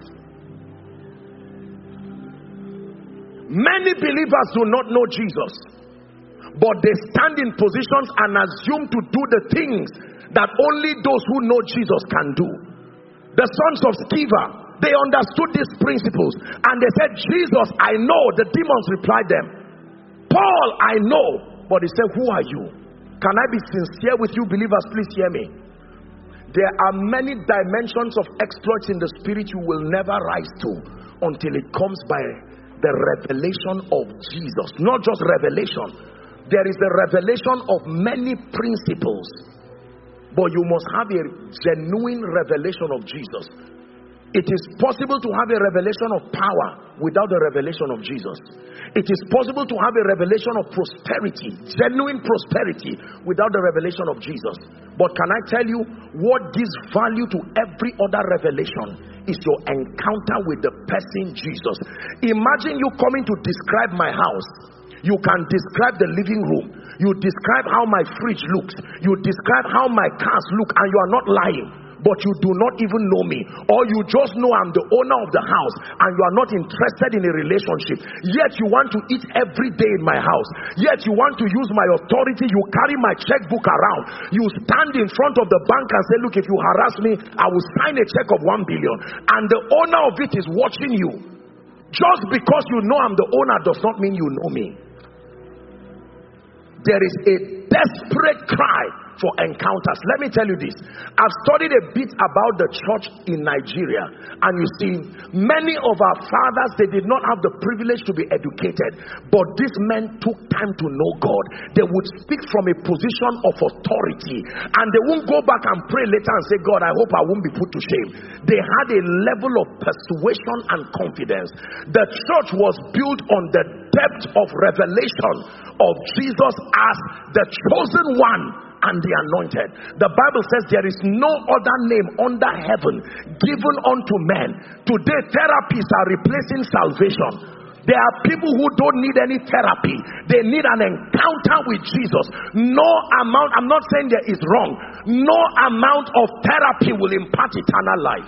Many believers do not know Jesus, but they stand in positions and assume to do the things that only those who know Jesus can do. The sons of Sceva, they understood these principles and they said, Jesus, I know. The demons replied them, Paul, I know. But he said, who are you? Can I be sincere with you, believers? Please hear me. There are many dimensions of exploits in the spirit you will never rise to until it comes by the revelation of Jesus. Not just revelation. There is the revelation of many principles but you must have a genuine revelation of Jesus. It is possible to have a revelation of power without the revelation of Jesus. It is possible to have a revelation of prosperity, genuine prosperity, without the revelation of Jesus. But can I tell you, what gives value to every other revelation is your encounter with the person Jesus. Imagine you coming to describe my house. You can describe the living room. You describe how my fridge looks. You describe how my cars look, and you are not lying. But you do not even know me, or you just know I'm the owner of the house and you are not interested in a relationship, yet you want to eat every day in my house, yet you want to use my authority. You carry my checkbook around, you stand in front of the bank and say, look, if you harass me, I will sign a check of one billion, and the owner of it is watching you. Just because you know I'm the owner does not mean you know me. There is a desperate cry for encounters. Let me tell you this. I've studied a bit about the church in Nigeria, and you see, many of our fathers, they did not have the privilege to be educated, but these men took time to know God. They would speak from a position of authority, and they won't go back and pray later and say, God, I hope I won't be put to shame. They had a level of persuasion and confidence. The church was built on the depth of revelation of Jesus as the chosen one and the anointed. The Bible says there is no other name under heaven given unto men. Today therapies are replacing salvation. There are people who don't need any therapy. They need an encounter with Jesus. No amount, I'm not saying there is wrong, no amount of therapy will impart eternal life.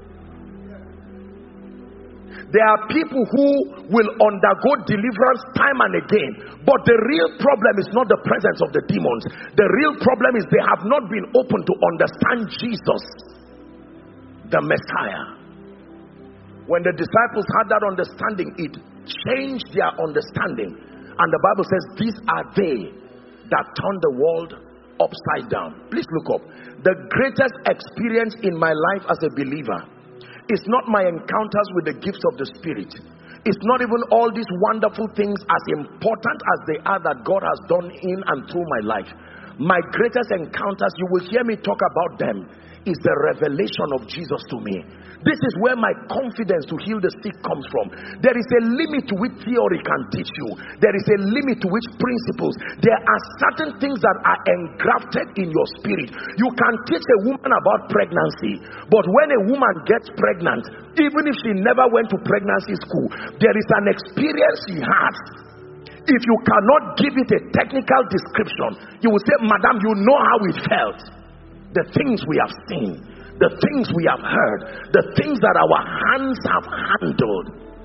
There are people who will undergo deliverance time and again, but the real problem is not the presence of the demons. The real problem is they have not been open to understand Jesus, the Messiah. When the disciples had that understanding, it changed their understanding. And the Bible says, these are they that turn the world upside down. Please look up. The greatest experience in my life as a believer, it's not my encounters with the gifts of the Spirit. It's not even all these wonderful things, as important as they are, that God has done in and through my life. My greatest encounters, you will hear me talk about them, is the revelation of Jesus to me. This is where my confidence to heal the sick comes from. There is a limit to which theory can teach you. There is a limit to which principles. There are certain things that are engrafted in your spirit. You can teach a woman about pregnancy, but when a woman gets pregnant, even if she never went to pregnancy school, there is an experience she has. If you cannot give it a technical description, you will say, Madam, you know how it felt. The things we have seen, the things we have heard, the things that our hands have handled.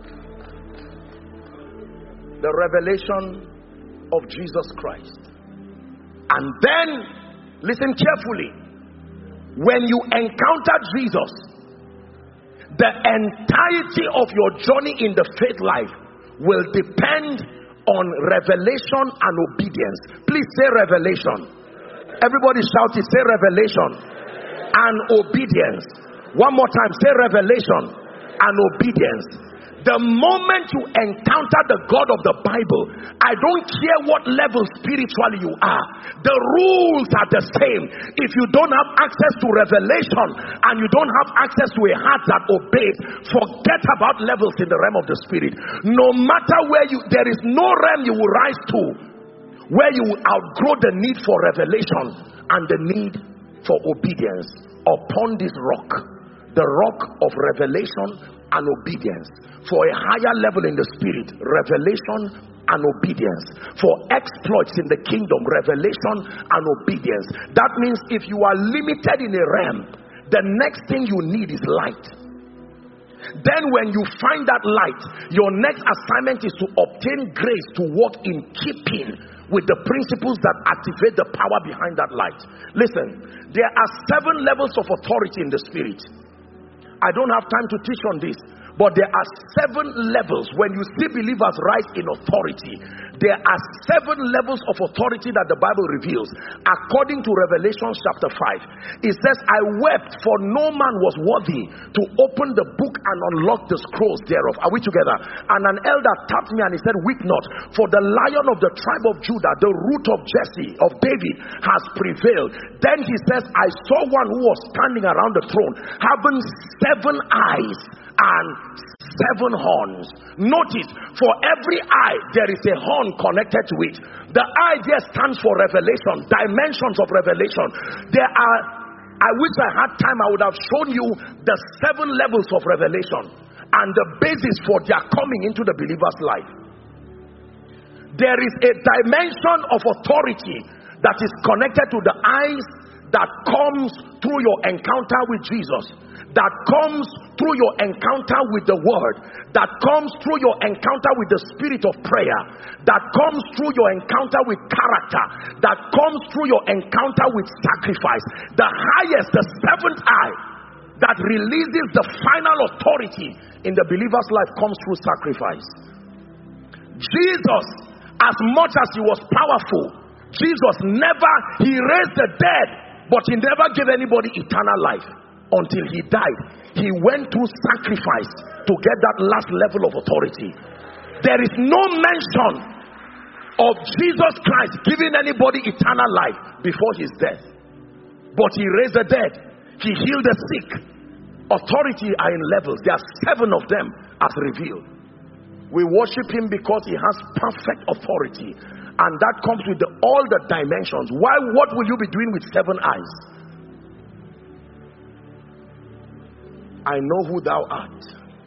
The revelation of Jesus Christ. And then, listen carefully, when you encounter Jesus, the entirety of your journey in the faith life will depend on revelation and obedience. Please say revelation. Everybody shout it, say revelation and obedience. One more time, say revelation and obedience. The moment you encounter the God of the Bible, I don't care what level spiritually you are, the rules are the same. If you don't have access to revelation and you don't have access to a heart that obeys, forget about levels in the realm of the Spirit. No matter where you, there is no realm you will rise to where you will outgrow the need for revelation and the need for obedience. Upon this rock, the rock of revelation and obedience, for a higher level in the Spirit, revelation and obedience, for exploits in the kingdom, revelation and obedience. That means if you are limited in a realm, the next thing you need is light. Then when you find that light, your next assignment is to obtain grace to walk in keeping with the principles that activate the power behind that light. Listen, there are seven levels of authority in the Spirit. I don't have time to teach on this, but there are seven levels. When you see believers rise in authority, there are seven levels of authority that the Bible reveals. According to Revelation chapter five, it says, I wept, for no man was worthy to open the book and unlock the scrolls thereof. Are we together? And an elder tapped me and he said, weep not, for the Lion of the tribe of Judah, the root of Jesse, of David, has prevailed. Then he says, I saw one who was standing around the throne, having seven eyes and seven horns. Notice, for every eye there is a horn connected to it. The eye there stands for revelation, dimensions of revelation. There are, I wish I had time, I would have shown you the seven levels of revelation and the basis for their coming into the believer's life. There is a dimension of authority that is connected to the eyes, that comes through your encounter with Jesus, that comes through your encounter with the word, that comes through your encounter with the spirit of prayer, that comes through your encounter with character, that comes through your encounter with sacrifice. The highest, the seventh eye, that releases the final authority in the believer's life, comes through sacrifice. Jesus, as much as he was powerful, Jesus never, he raised the dead, but he never gave anybody eternal life. Until he died, he went through sacrifice to get that last level of authority. There is no mention of Jesus Christ giving anybody eternal life before his death. But he raised the dead, he healed the sick. Authority are in levels. There are seven of them as revealed. We worship him because he has perfect authority, and that comes with the, all the dimensions. Why? What will you be doing with seven eyes? I know who thou art.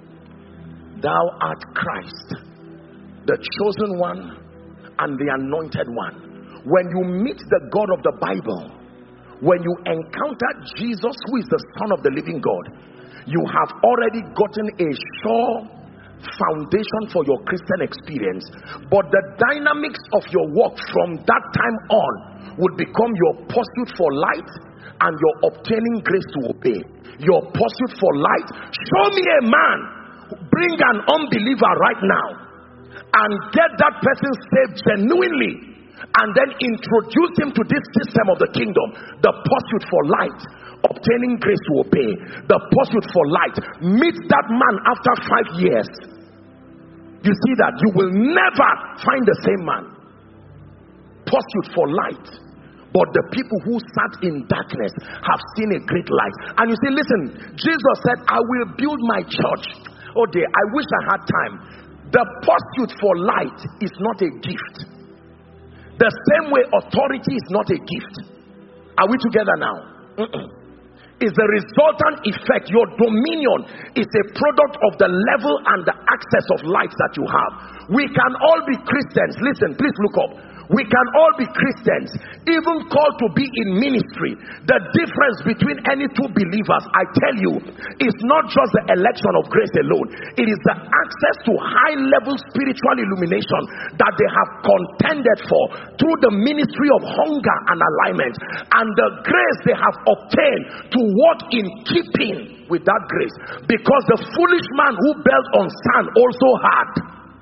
Thou art Christ, the chosen one and the anointed one. When you meet the God of the Bible, when you encounter Jesus, who is the Son of the living God, you have already gotten a sure foundation for your Christian experience. But the dynamics of your walk from that time on would become your pursuit for light and your obtaining grace to obey. Your pursuit for light. Show me a man, bring an unbeliever right now and get that person saved genuinely, and then introduce him to this system of the kingdom. The pursuit for light, obtaining grace to obey. The pursuit for light. Meet that man after five years. You see that you will never find the same man. Pursuit for light. But the people who sat in darkness have seen a great light. And you see, listen, Jesus said, I will build my church. Oh dear, I wish I had time. The pursuit for light is not a gift. The same way authority is not a gift. Are we together now? Mm-mm. Is the resultant effect. Your dominion is a product of the level and the access of light that you have. We can all be Christians. Listen, please look up. We can all be Christians, even called to be in ministry. The difference between any two believers, I tell you, is not just the election of grace alone. It is the access to high level spiritual illumination that they have contended for through the ministry of hunger and alignment, and the grace they have obtained to walk in keeping with that grace. Because the foolish man who built on sand also had,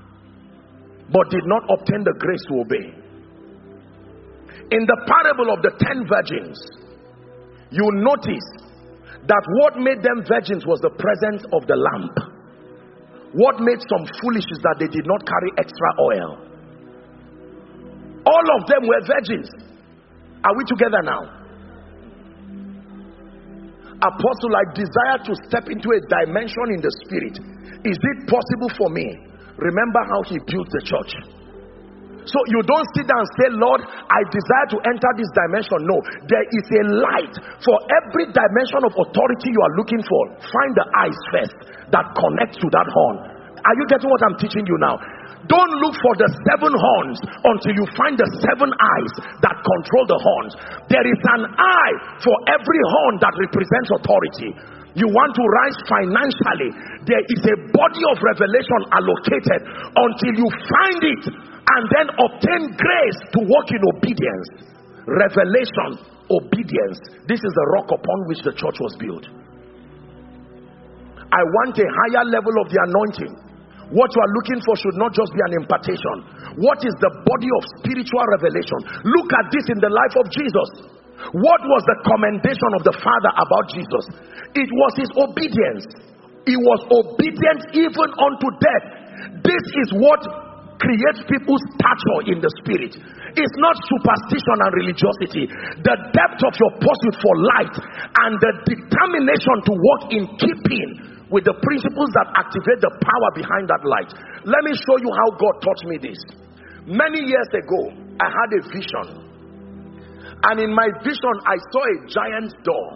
but did not obtain the grace to obey. In the parable of the ten virgins, you notice that what made them virgins was the presence of the lamp. What made some foolish is that they did not carry extra oil. All of them were virgins. Are we together now? Apostle, I desire to step into a dimension in the spirit. Is it possible for me? Remember how he built the church. So you don't sit down and say, Lord, I desire to enter this dimension. No, there is a light for every dimension of authority you are looking for. Find the eyes first that connects to that horn. Are you getting what I'm teaching you now? Don't look for the seven horns until you find the seven eyes that control the horns. There is an eye for every horn that represents authority. You want to rise financially, there is a body of revelation allocated until you find it and then obtain grace to walk in obedience. Revelation, obedience. This is the rock upon which the church was built. I want a higher level of the anointing. What you are looking for should not just be an impartation. What is the body of spiritual revelation? Look at this in the life of Jesus. What was the commendation of the Father about Jesus? It was his obedience. He was obedient even unto death. This is what creates people's stature in the spirit. It's not superstition and religiosity. The depth of your pursuit for light and the determination to walk in keeping with the principles that activate the power behind that light. Let me show you how God taught me this. Many years ago, I had a vision. And in my vision, I saw a giant door.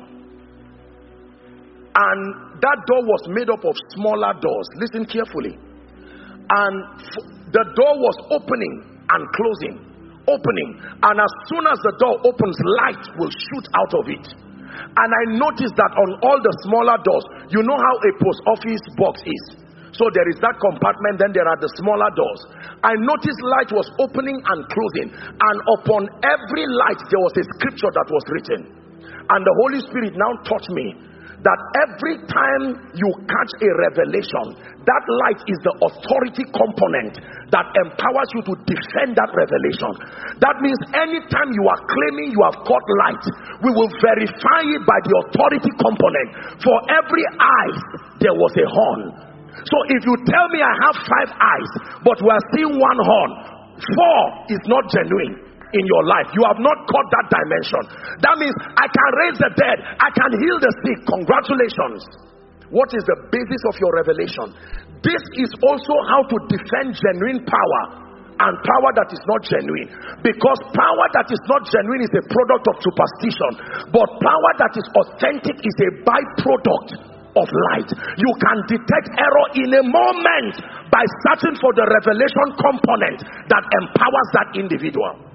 And that door was made up of smaller doors. Listen carefully. And the door was opening and closing. Opening. And as soon as the door opens, light will shoot out of it. And I noticed that on all the smaller doors, you know how a post office box is. So there is that compartment, then there are the smaller doors. I noticed light was opening and closing. And upon every light, there was a scripture that was written. And the Holy Spirit now taught me that every time you catch a revelation, that light is the authority component that empowers you to defend that revelation. That means anytime you are claiming you have caught light, we will verify it by the authority component. For every eye, there was a horn. So if you tell me I have five eyes, but we are seeing one horn, four is not genuine in your life. You have not caught that dimension. That means I can raise the dead, I can heal the sick. Congratulations. What is the basis of your revelation? This is also how to defend genuine power and power that is not genuine. Because power that is not genuine is a product of superstition, but power that is authentic is a byproduct of light. You can detect error in a moment by searching for the revelation component that empowers that individual.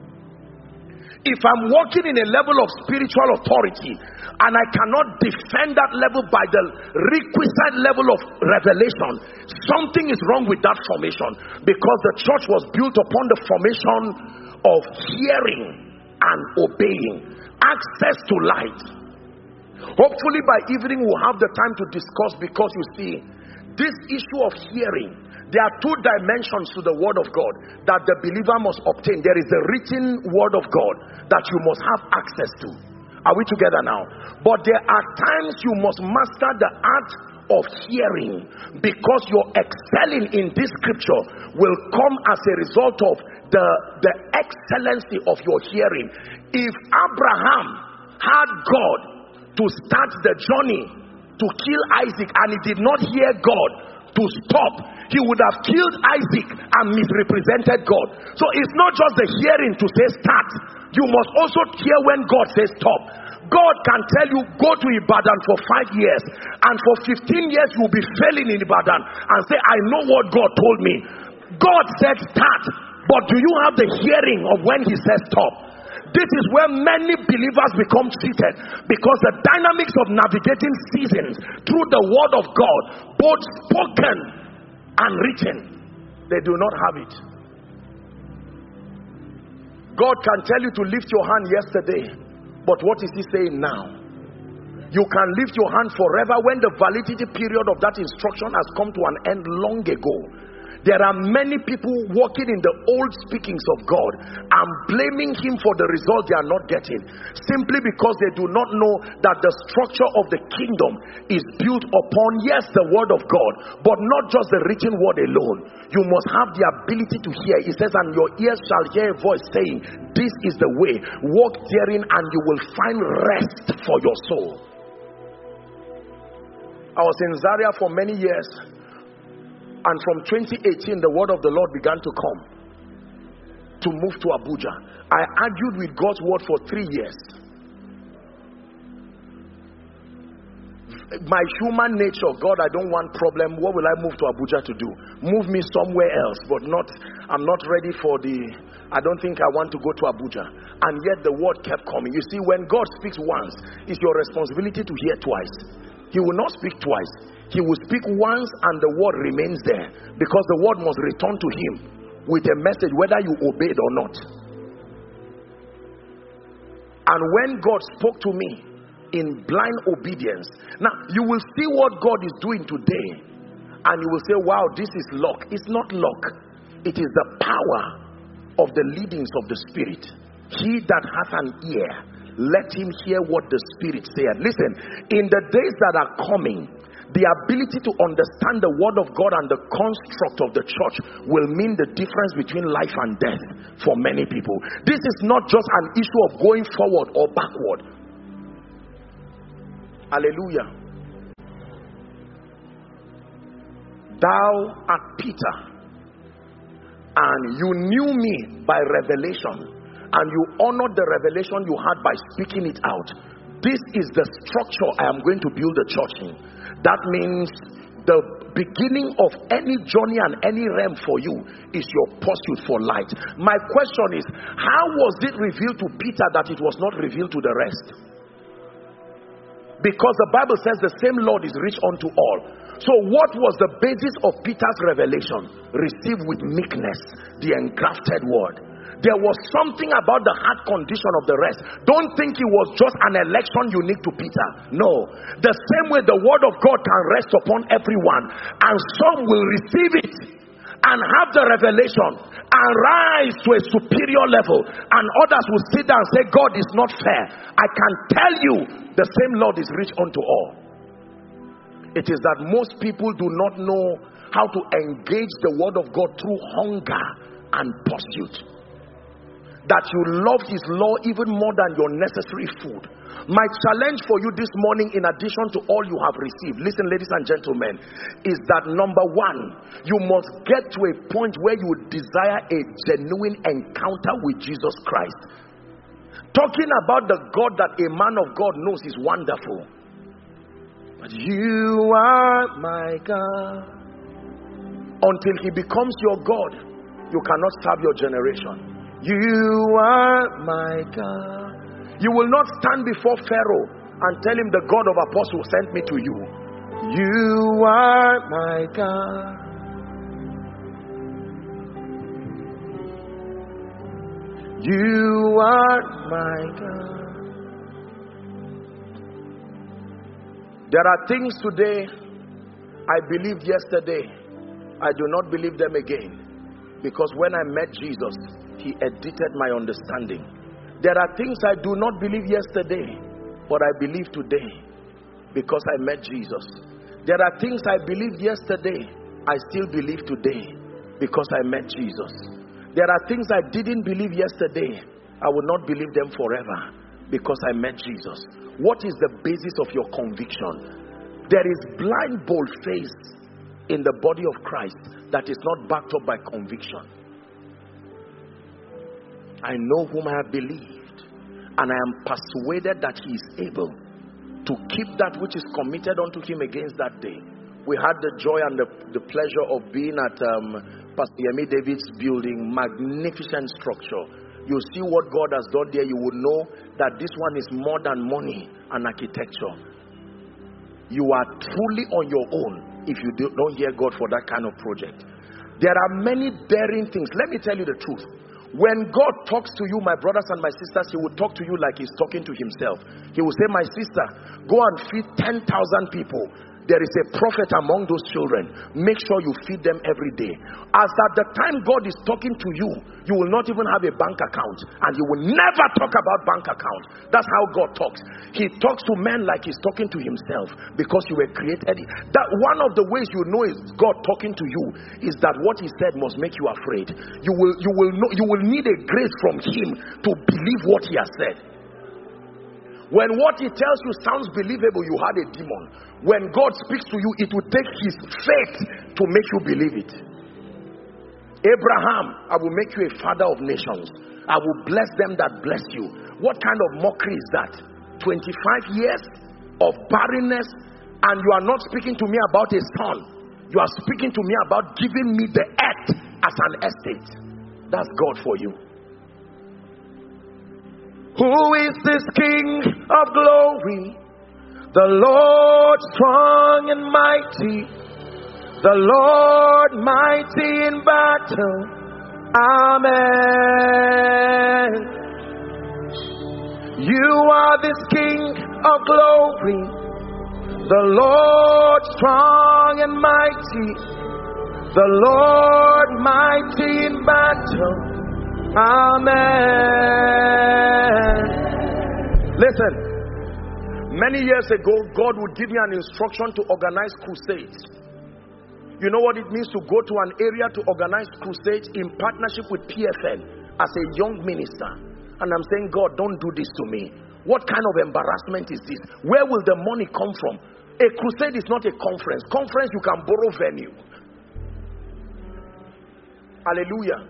If I'm walking in a level of spiritual authority and I cannot defend that level by the requisite level of revelation, something is wrong with that formation, because the church was built upon the formation of hearing and obeying, access to light. Hopefully by evening we'll have the time to discuss, because you see, this issue of hearing, there are two dimensions to the word of God that the believer must obtain. There is the written word of God that you must have access to. Are we together now? But there are times you must master the art of hearing, because your excelling in this scripture will come as a result of the, the excellency of your hearing. If Abraham had God to start the journey to kill Isaac and he did not hear God to stop, he would have killed Isaac and misrepresented God. So it's not just the hearing to say start. You must also hear when God says stop. God can tell you go to Ibadan for five years and for fifteen years you will be failing in Ibadan and say I know what God told me. God said start, but do you have the hearing of when he says stop? This is where many believers become cheated, because the dynamics of navigating seasons through the word of God, both spoken and written, they do not have it. God can tell you to lift your hand yesterday, but what is he saying now? You can lift your hand forever when the validity period of that instruction has come to an end long ago. There are many people walking in the old speakings of God and blaming him for the result they are not getting, simply because they do not know that the structure of the kingdom is built upon, yes, the word of God, but not just the written word alone. You must have the ability to hear. It says, and your ears shall hear a voice saying, this is the way, walk therein and you will find rest for your soul. I was in Zaria for many years. And from twenty eighteen, the word of the Lord began to come to move to Abuja. I argued with God's word for three years. My human nature, God, I don't want problem. What will I move to Abuja to do? Move me somewhere else, but not, I'm not ready for the, I don't think I want to go to Abuja. And yet the word kept coming. You see, when God speaks once, it's your responsibility to hear twice. He will not speak twice. He will speak once and the word remains there, because the word must return to him with a message whether you obeyed or not. And when God spoke to me, in blind obedience. Now, you will see what God is doing today, and you will say, wow, this is luck. It's not luck. It is the power of the leadings of the Spirit. He that hath an ear, let him hear what the Spirit saith. Listen, in the days that are coming, the ability to understand the word of God and the construct of the church will mean the difference between life and death for many people. This is not just an issue of going forward or backward. Hallelujah. Thou art Peter, and you knew me by revelation, and you honored the revelation you had by speaking it out. This is the structure I am going to build the church in. That means the beginning of any journey and any realm for you is your pursuit for light. My question is, how was it revealed to Peter that it was not revealed to the rest? Because the Bible says the same Lord is rich unto all. So what was the basis of Peter's revelation? Received with meekness the engrafted word. There was something about the heart condition of the rest. Don't think it was just an election unique to Peter. No. The same way the word of God can rest upon everyone, and some will receive it and have the revelation and rise to a superior level, and others will sit down and say, God is not fair. I can tell you the same Lord is rich unto all. It is that most people do not know how to engage the word of God through hunger and pursuit. That you love his law even more than your necessary food. My challenge for you this morning, in addition to all you have received, listen, ladies and gentlemen, is that number one, you must get to a point where you desire a genuine encounter with Jesus Christ. Talking about the God that a man of God knows is wonderful. But you are my God. Until he becomes your God, you cannot serve your generation. You are my God. You will not stand before Pharaoh and tell him the God of apostles sent me to you. You are my God. You are my God. There are things today I believed yesterday, I do not believe them again. Because when I met Jesus, he edited my understanding. There are things I do not believe yesterday, but I believe today because I met Jesus. There are things I believed yesterday, I still believe today because I met Jesus. There are things I didn't believe yesterday, I will not believe them forever because I met Jesus. What is the basis of your conviction? There is blind boldface in the body of Christ that is not backed up by conviction. I know whom I have believed, and I am persuaded that he is able to keep that which is committed unto him against that day. We had the joy and the, the pleasure of being at um, Pastor Yemi David's building. Magnificent structure. You see what God has done there, you will know that this one is more than money and architecture. You are truly on your own if you don't hear God for that kind of project. There are many daring things. Let me tell you the truth. When God talks to you, my brothers and my sisters, he will talk to you like he's talking to himself. He will say, my sister, go and feed ten thousand people. There is a prophet among those children. Make sure you feed them every day. As at the time God is talking to you, you will not even have a bank account, and you will never talk about bank account. That's how God talks. He talks to men like he's talking to himself, because you were created. That one of the ways you know is God talking to you is that what he said must make you afraid. You will you will know you will need a grace from him to believe what he has said. When what he tells you sounds believable, you had a demon. When God speaks to you, it will take his faith to make you believe it. Abraham, I will make you a father of nations. I will bless them that bless you. What kind of mockery is that? twenty-five years of barrenness, and you are not speaking to me about a son. You are speaking to me about giving me the earth as an estate. That's God for you. Who is this King of glory? The Lord strong and mighty, the Lord mighty in battle. Amen. You are this King of glory, the Lord strong and mighty, the Lord mighty in battle. Amen. Listen, many years ago, God would give me an instruction to organize crusades. You know what it means to go to an area to organize crusades in partnership with P F N as a young minister? And I'm saying, God, don't do this to me. What kind of embarrassment is this? Where will the money come from? A crusade is not a conference. Conference, you can borrow venue. Hallelujah.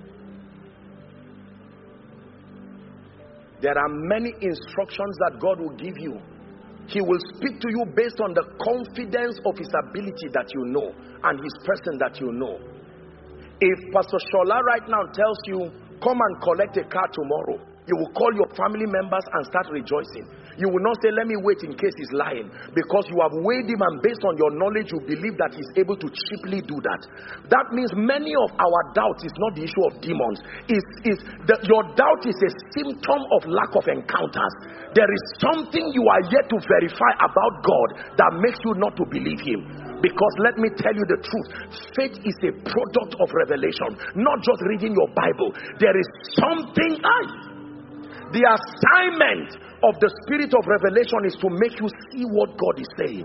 There are many instructions that God will give you. He will speak to you based on the confidence of his ability that you know and his person that you know. If Pastor Shola right now tells you, come and collect a car tomorrow, you will call your family members and start rejoicing. You will not say, let me wait in case he's lying, because you have weighed him and based on your knowledge you believe that he's able to cheaply do that. That means many of our doubts is not the issue of demons. It's, it's the, your doubt is a symptom of lack of encounters. There is something you are yet to verify about God that makes you not to believe him. Because let me tell you the truth, faith is a product of revelation, not just reading your Bible. There is something I The assignment of the spirit of revelation is to make you see what God is saying.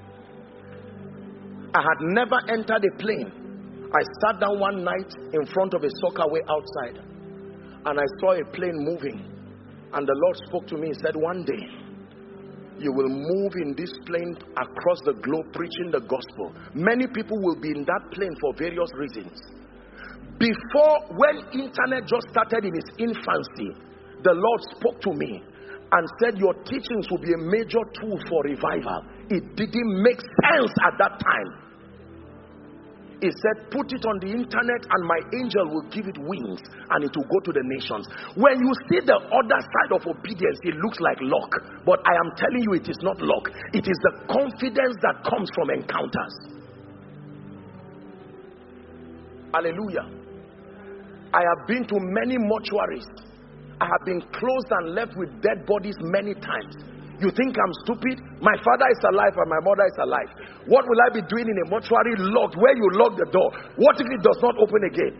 I had never entered a plane. I sat down one night in front of a soccer way outside, and I saw a plane moving, and the Lord spoke to me and said, one day you will move in this plane across the globe preaching the gospel. Many people will be in that plane for various reasons. Before, when internet just started in its infancy, the Lord spoke to me and said, your teachings will be a major tool for revival. It didn't make sense at that time. He said, put it on the internet and my angel will give it wings and it will go to the nations. When you see the other side of obedience, it looks like luck. But I am telling you, it is not luck. It is the confidence that comes from encounters. Hallelujah. I have been to many mortuaries. I have been closed and left with dead bodies many times. You think I'm stupid? My father is alive and my mother is alive. What will I be doing in a mortuary locked, where you lock the door? What if it does not open again?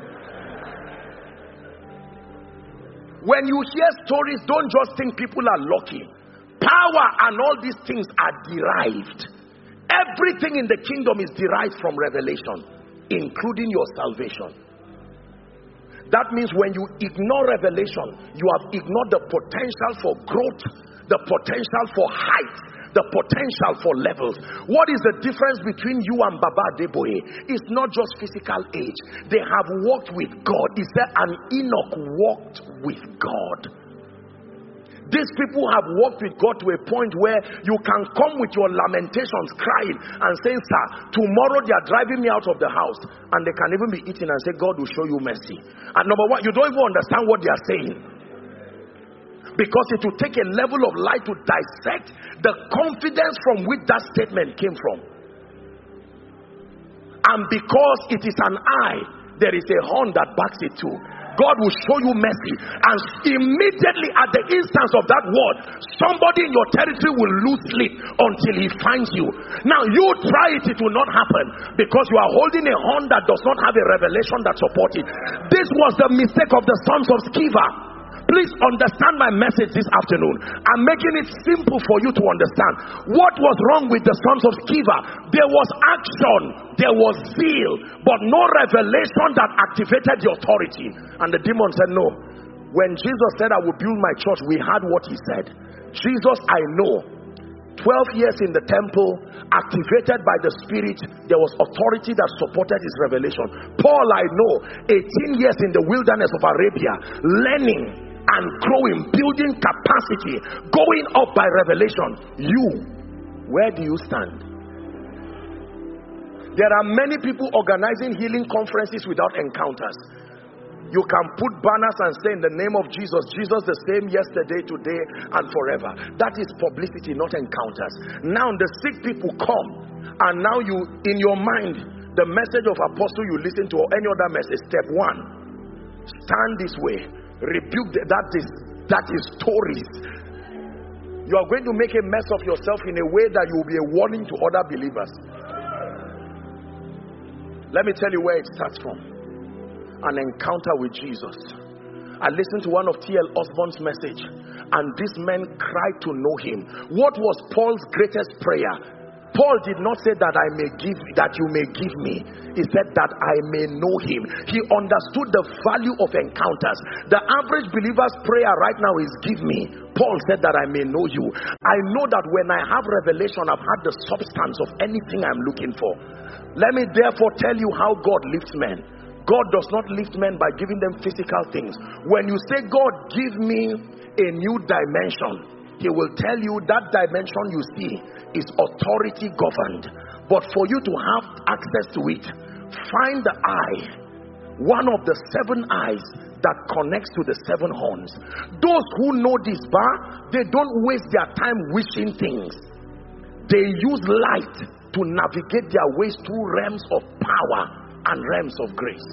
When you hear stories, don't just think people are lucky. Power and all these things are derived. Everything in the kingdom is derived from revelation, including your salvation. That means when you ignore revelation, you have ignored the potential for growth, the potential for height, the potential for levels. What is the difference between you and Baba Adeboye? It's not just physical age. They have walked with God. He said, and Enoch walked with God. These people have walked with God to a point where you can come with your lamentations, crying and saying, sir, tomorrow they are driving me out of the house, and they can even be eating and say, God will show you mercy. And number one, you don't even understand what they are saying, because it will take a level of light to dissect the confidence from which that statement came from. And because it is an eye, there is a horn that backs it too. God will show you mercy, and immediately at the instance of that word, somebody in your territory will lose sleep until he finds you. Now you try it, it will not happen, because you are holding a horn that does not have a revelation that supports it. This was the mistake of the sons of Sceva. Please understand my message this afternoon. I'm making it simple for you to understand. What was wrong with the sons of Sceva? There was action, there was zeal, but no revelation that activated the authority. And the demon said, no. When Jesus said, I will build my church, we heard what he said. Jesus, I know, twelve years in the temple, activated by the Spirit, there was authority that supported his revelation. Paul, I know, eighteen years in the wilderness of Arabia, learning and growing, building capacity, going up by revelation. You, where do you stand? There are many people organizing healing conferences without encounters. You can put banners and say, in the name of Jesus, Jesus the same yesterday, today, and forever. That is publicity, not encounters. Now the sick people come, and now you, in your mind, the message of apostle you listen to, or any other message, step one, stand this way. Rebuke the, that is that is stories. You are going to make a mess of yourself in a way that you will be a warning to other believers. Let me tell you where it starts from. An encounter with Jesus. I listened to one of T L Osborne's message, and this man cried to know him. What was Paul's greatest prayer? Paul did not say that I may give, that you may give me. He said that I may know him. He understood the value of encounters. The average believer's prayer right now is give me. Paul said that I may know you. I know that when I have revelation, I've had the substance of anything I'm looking for. Let me therefore tell you how God lifts men. God does not lift men by giving them physical things. When you say, God, give me a new dimension, he will tell you that dimension you see is authority governed. But for you to have access to it, find the eye, one of the seven eyes that connects to the seven horns. Those who know this bar, they don't waste their time wishing things. They use light to navigate their ways through realms of power and realms of grace.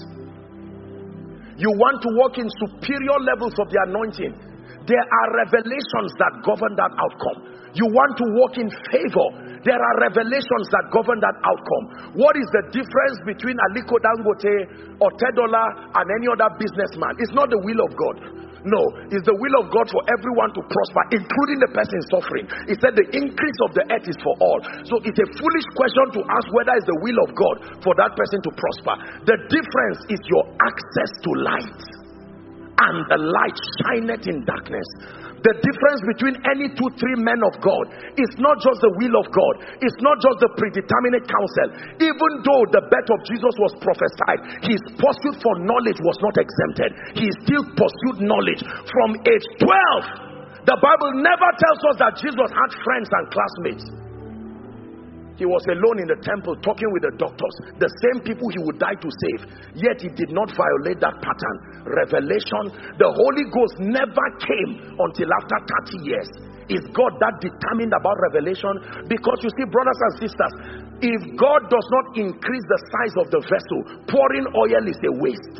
You want to walk in superior levels of the anointing. There are revelations that govern that outcome. You want to walk in favor. There are revelations that govern that outcome. What is the difference between Aliko Dangote or Tedola and any other businessman? It's not the will of God. No, it's the will of God for everyone to prosper, including the person suffering. He said the increase of the earth is for all. So it's a foolish question to ask whether it's the will of God for that person to prosper. The difference is your access to light. And the light shineth in darkness. The difference between any two, three men of God is not just the will of God. It's not just the predeterminate counsel. Even though the birth of Jesus was prophesied, his pursuit for knowledge was not exempted. He still pursued knowledge. From age twelve, the Bible never tells us that Jesus had friends and classmates. He was alone in the temple talking with the doctors, the same people he would die to save. Yet he did not violate that pattern. Revelation, the Holy Ghost never came until after thirty years. Is God that determined about revelation? Because you see, brothers and sisters, if God does not increase the size of the vessel, pouring oil is a waste.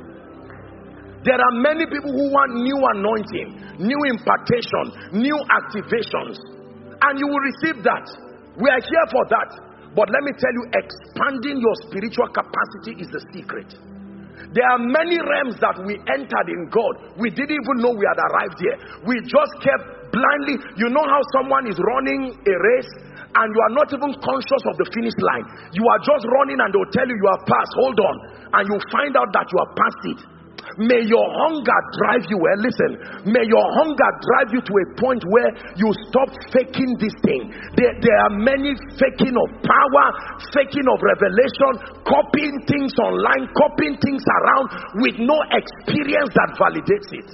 There are many people who want new anointing, new impartation, new activations, and you will receive that. We are here for that. But let me tell you, expanding your spiritual capacity is the secret. There are many realms that we entered in God. We didn't even know we had arrived here. We just kept blindly. You know how someone is running a race and you are not even conscious of the finish line. You are just running and they'll tell you you have passed. Hold on. And you find out that you have passed it. May your hunger drive you. Well, listen, may your hunger drive you to a point where you stop faking this thing. There, there are many faking of power, faking of revelation, copying things online, copying things around with no experience that validates it.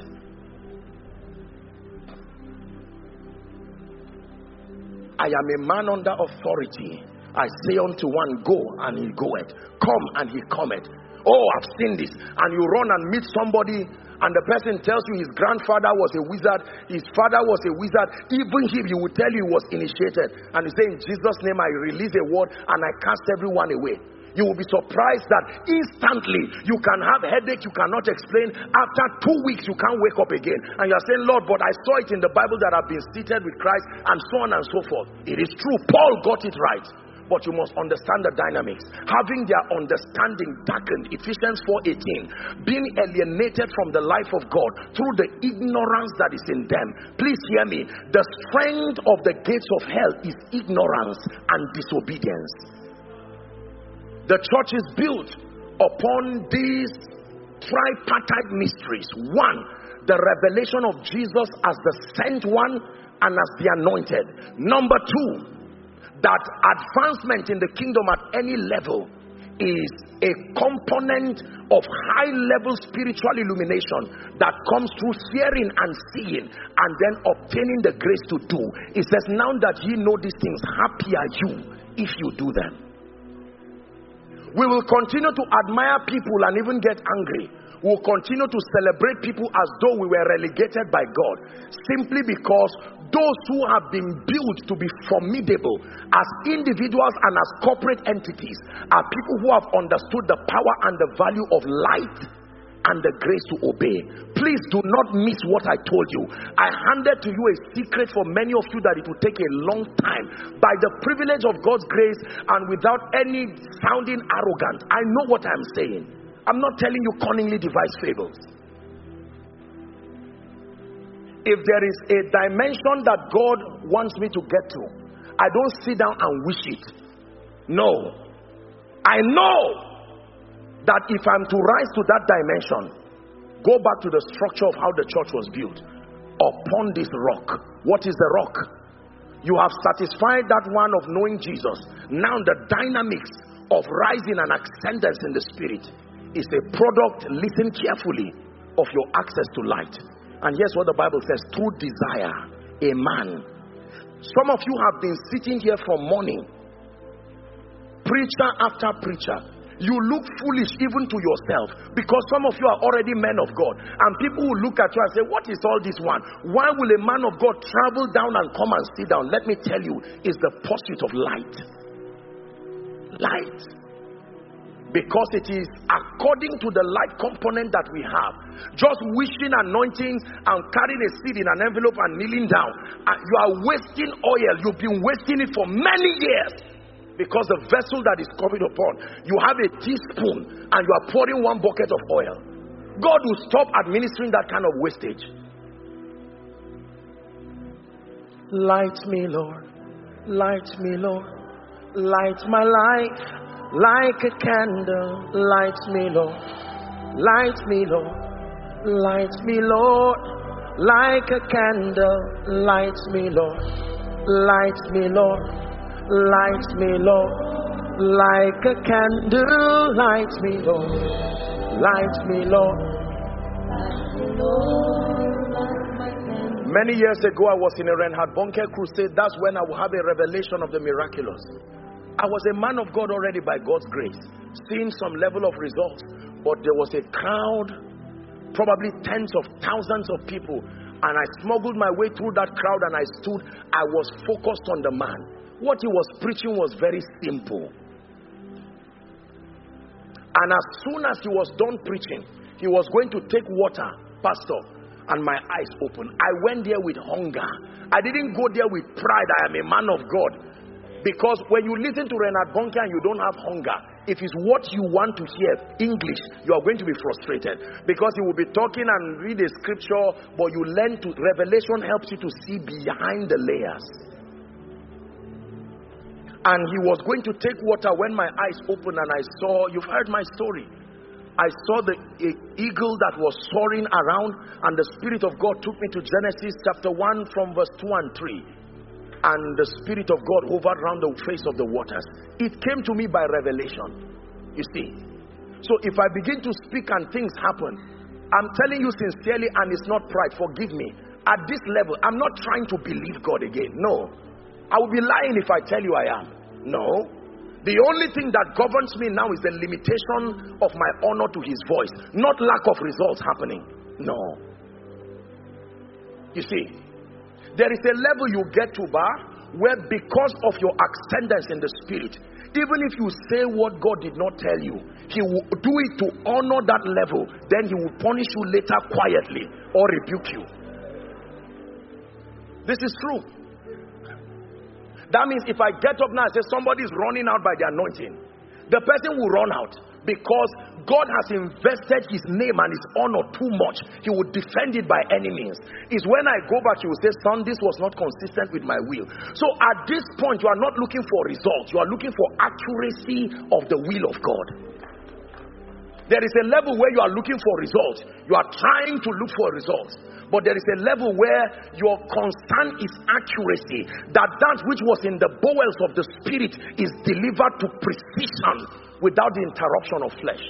I am a man under authority. I say unto one, go, and he goeth. Come, and he cometh. Oh, I've seen this. And you run and meet somebody and the person tells you his grandfather was a wizard, his father was a wizard. Even him, he will tell you he was initiated. And you say, in Jesus' name I release a word and I cast everyone away. You will be surprised that instantly you can have headache you cannot explain. After two weeks you can't wake up again. And you are saying, Lord, but I saw it in the Bible that I've been seated with Christ and so on and so forth. It is true. Paul got it right. But you must understand the dynamics. Having their understanding darkened, Ephesians four eighteen, being alienated from the life of God through the ignorance that is in them. Please hear me. The strength of the gates of hell is ignorance and disobedience. The church is built upon these tripartite mysteries. One, the revelation of Jesus as the sent one and as the anointed. Number two, that advancement in the kingdom at any level is a component of high level spiritual illumination that comes through hearing and seeing and then obtaining the grace to do. It says, now that ye know these things, happy are you if you do them. We will continue to admire people and even get angry. We will continue to celebrate people as though we were relegated by God, simply because those who have been built to be formidable as individuals and as corporate entities are people who have understood the power and the value of light and the grace to obey. Please do not miss what I told you. I handed to you a secret for many of you that it will take a long time. By the privilege of God's grace and without any sounding arrogant, I know what I'm saying. I'm not telling you cunningly devised fables. If there is a dimension that God wants me to get to, I don't sit down and wish it. No. I know that if I'm to rise to that dimension, go back to the structure of how the church was built. Upon this rock. What is the rock? You have satisfied that one of knowing Jesus. Now the dynamics of rising and ascendance in the spirit is a product, listen carefully, of your access to light. And here's what the Bible says: through desire, a man. Some of you have been sitting here from morning, preacher after preacher. You look foolish even to yourself, because some of you are already men of God, and people will look at you and say, what is all this one? Why will a man of God travel down and come and sit down? Let me tell you, it's the pursuit of light. Light. Because it is according to the light component that we have. Just wishing anointings and carrying a seed in an envelope and kneeling down, and you are wasting oil. You've been wasting it for many years. Because the vessel that is covered upon, you have a teaspoon and you are pouring one bucket of oil. God will stop administering that kind of wastage. Light me, Lord. Light me, Lord. Light my life like a candle. Light me, Lord. Light me, Lord. Light me, Lord. Like a candle. Light me, Lord. Light me, Lord. Light me, Lord, like a candle. Light me, Lord. Light me, Lord. Many years ago, I was in a Reinhard Bonnke crusade. That's when I will have a revelation of the miraculous. I was a man of God already by God's grace, seeing some level of results. But there was a crowd, probably tens of thousands of people. And I smuggled my way through that crowd and I stood. I was focused on the man. What he was preaching was very simple. And as soon as he was done preaching, he was going to take water, pastor, and my eyes opened. I went there with hunger. I didn't go there with pride. I am a man of God. Because when you listen to Reinhard Bonnke and you don't have hunger, if it's what you want to hear, English, you are going to be frustrated. Because he will be talking and read a scripture, but you learn to, revelation helps you to see behind the layers. And he was going to take water when my eyes opened and I saw, you've heard my story. I saw the eagle that was soaring around, and the Spirit of God took me to Genesis chapter one from verse two and three. And the Spirit of God hovered around the face of the waters. It came to me by revelation. You see. So if I begin to speak and things happen, I'm telling you sincerely, and it's not pride, forgive me. At this level, I'm not trying to believe God again. No. I would be lying if I tell you I am. No. The only thing that governs me now is the limitation of my honor to his voice, not lack of results happening. No. You see, there is a level you get to, bar, where because of your ascendance in the spirit, even if you say what God did not tell you, he will do it to honor that level. Then he will punish you later quietly or rebuke you. This is true. That means if I get up now and say somebody is running out by the anointing, the person will run out because God has invested his name and his honor too much. He will defend it by any means. It's when I go back, he will say, son, this was not consistent with my will. So at this point, you are not looking for results. You are looking for accuracy of the will of God. There is a level where you are looking for results. You are trying to look for results. But there is a level where your concern is accuracy. That that which was in the bowels of the spirit is delivered to precision without the interruption of flesh.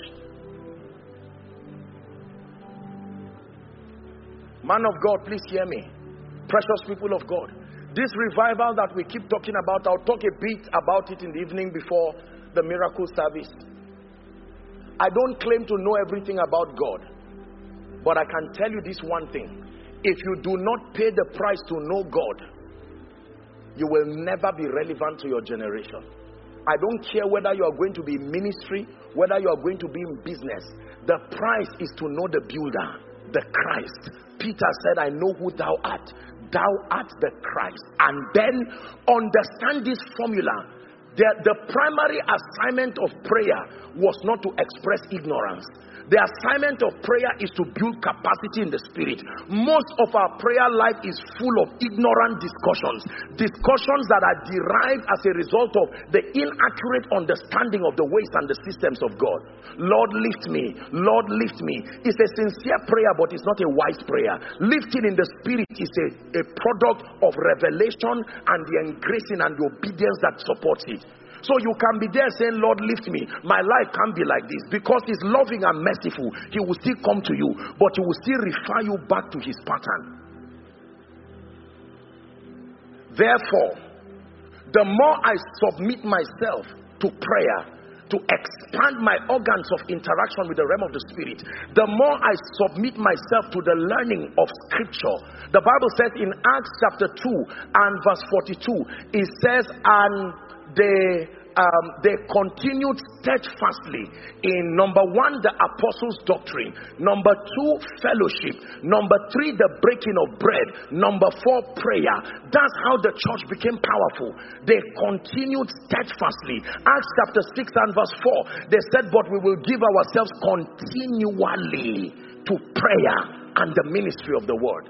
Man of God, please hear me. Precious people of God. This revival that we keep talking about, I'll talk a bit about it in the evening before the miracle service. I don't claim to know everything about God. But I can tell you this one thing. If you do not pay the price to know God, you will never be relevant to your generation. I don't care whether you are going to be in ministry whether you are going to be in business, the price is to know the builder, the Christ. Peter said, I know who thou art. Thou art the Christ. And then understand this formula. The, the primary assignment of prayer was not to express ignorance. The assignment of prayer is to build capacity in the spirit. Most of our prayer life is full of ignorant discussions. Discussions that are derived as a result of the inaccurate understanding of the ways and the systems of God. Lord, lift me. Lord, lift me. It's a sincere prayer, but it's not a wise prayer. Lifting in the spirit is a, a product of revelation and the engracing and the obedience that supports it. So you can be there saying, Lord, lift me. My life can't be like this. Because he's loving and merciful, he will still come to you. But he will still refer you back to his pattern. Therefore, the more I submit myself to prayer, to expand my organs of interaction with the realm of the spirit, the more I submit myself to the learning of scripture. The Bible says in Acts chapter two and verse forty-two, it says, and they um, they continued steadfastly in, number one, the apostles' doctrine, number two, fellowship, number three, the breaking of bread, number four, prayer. That's how the church became powerful. They continued steadfastly. Acts chapter six and verse four, they said, but we will give ourselves continually to prayer and the ministry of the word.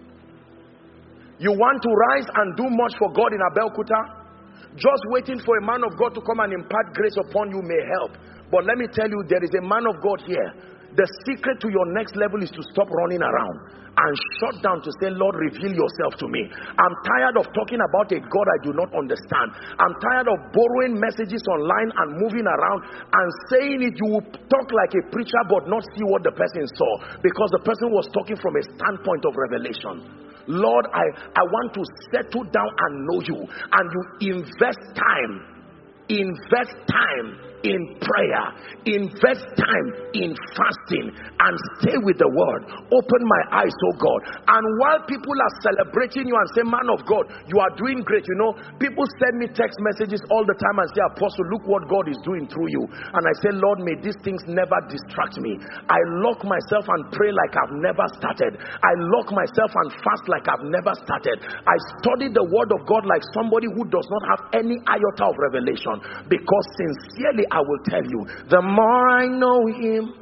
You want to rise and do much for God in Abeokuta? Just waiting for a man of God to come and impart grace upon you may help. But let me tell you, there is a man of God here. The secret to your next level is to stop running around and shut down to say, Lord, reveal yourself to me. I'm tired of talking about a God I do not understand. I'm tired of borrowing messages online and moving around and saying it. You will talk like a preacher but not see what the person saw, because the person was talking from a standpoint of revelation. Lord, I, I want to settle down and know you. And you invest time, invest time in prayer, invest time in fasting, and stay with the word. Open my eyes, oh God. And while people are celebrating you and say, man of God, you are doing great. You know, people send me text messages all the time and say, Apostle, look what God is doing through you. And I say, Lord, may these things never distract me. I lock myself and pray like I've never started. I lock myself and fast like I've never started. I study the word of God like somebody who does not have any iota of revelation, because sincerely I will tell you, the more I know him,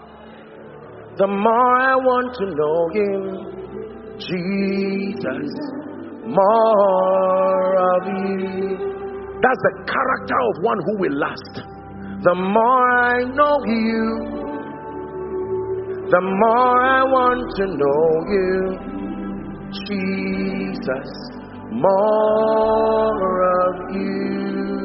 the more I want to know him. Jesus, more of you. That's the character of one who will last. The more I know you, the more I want to know you. Jesus, more of you.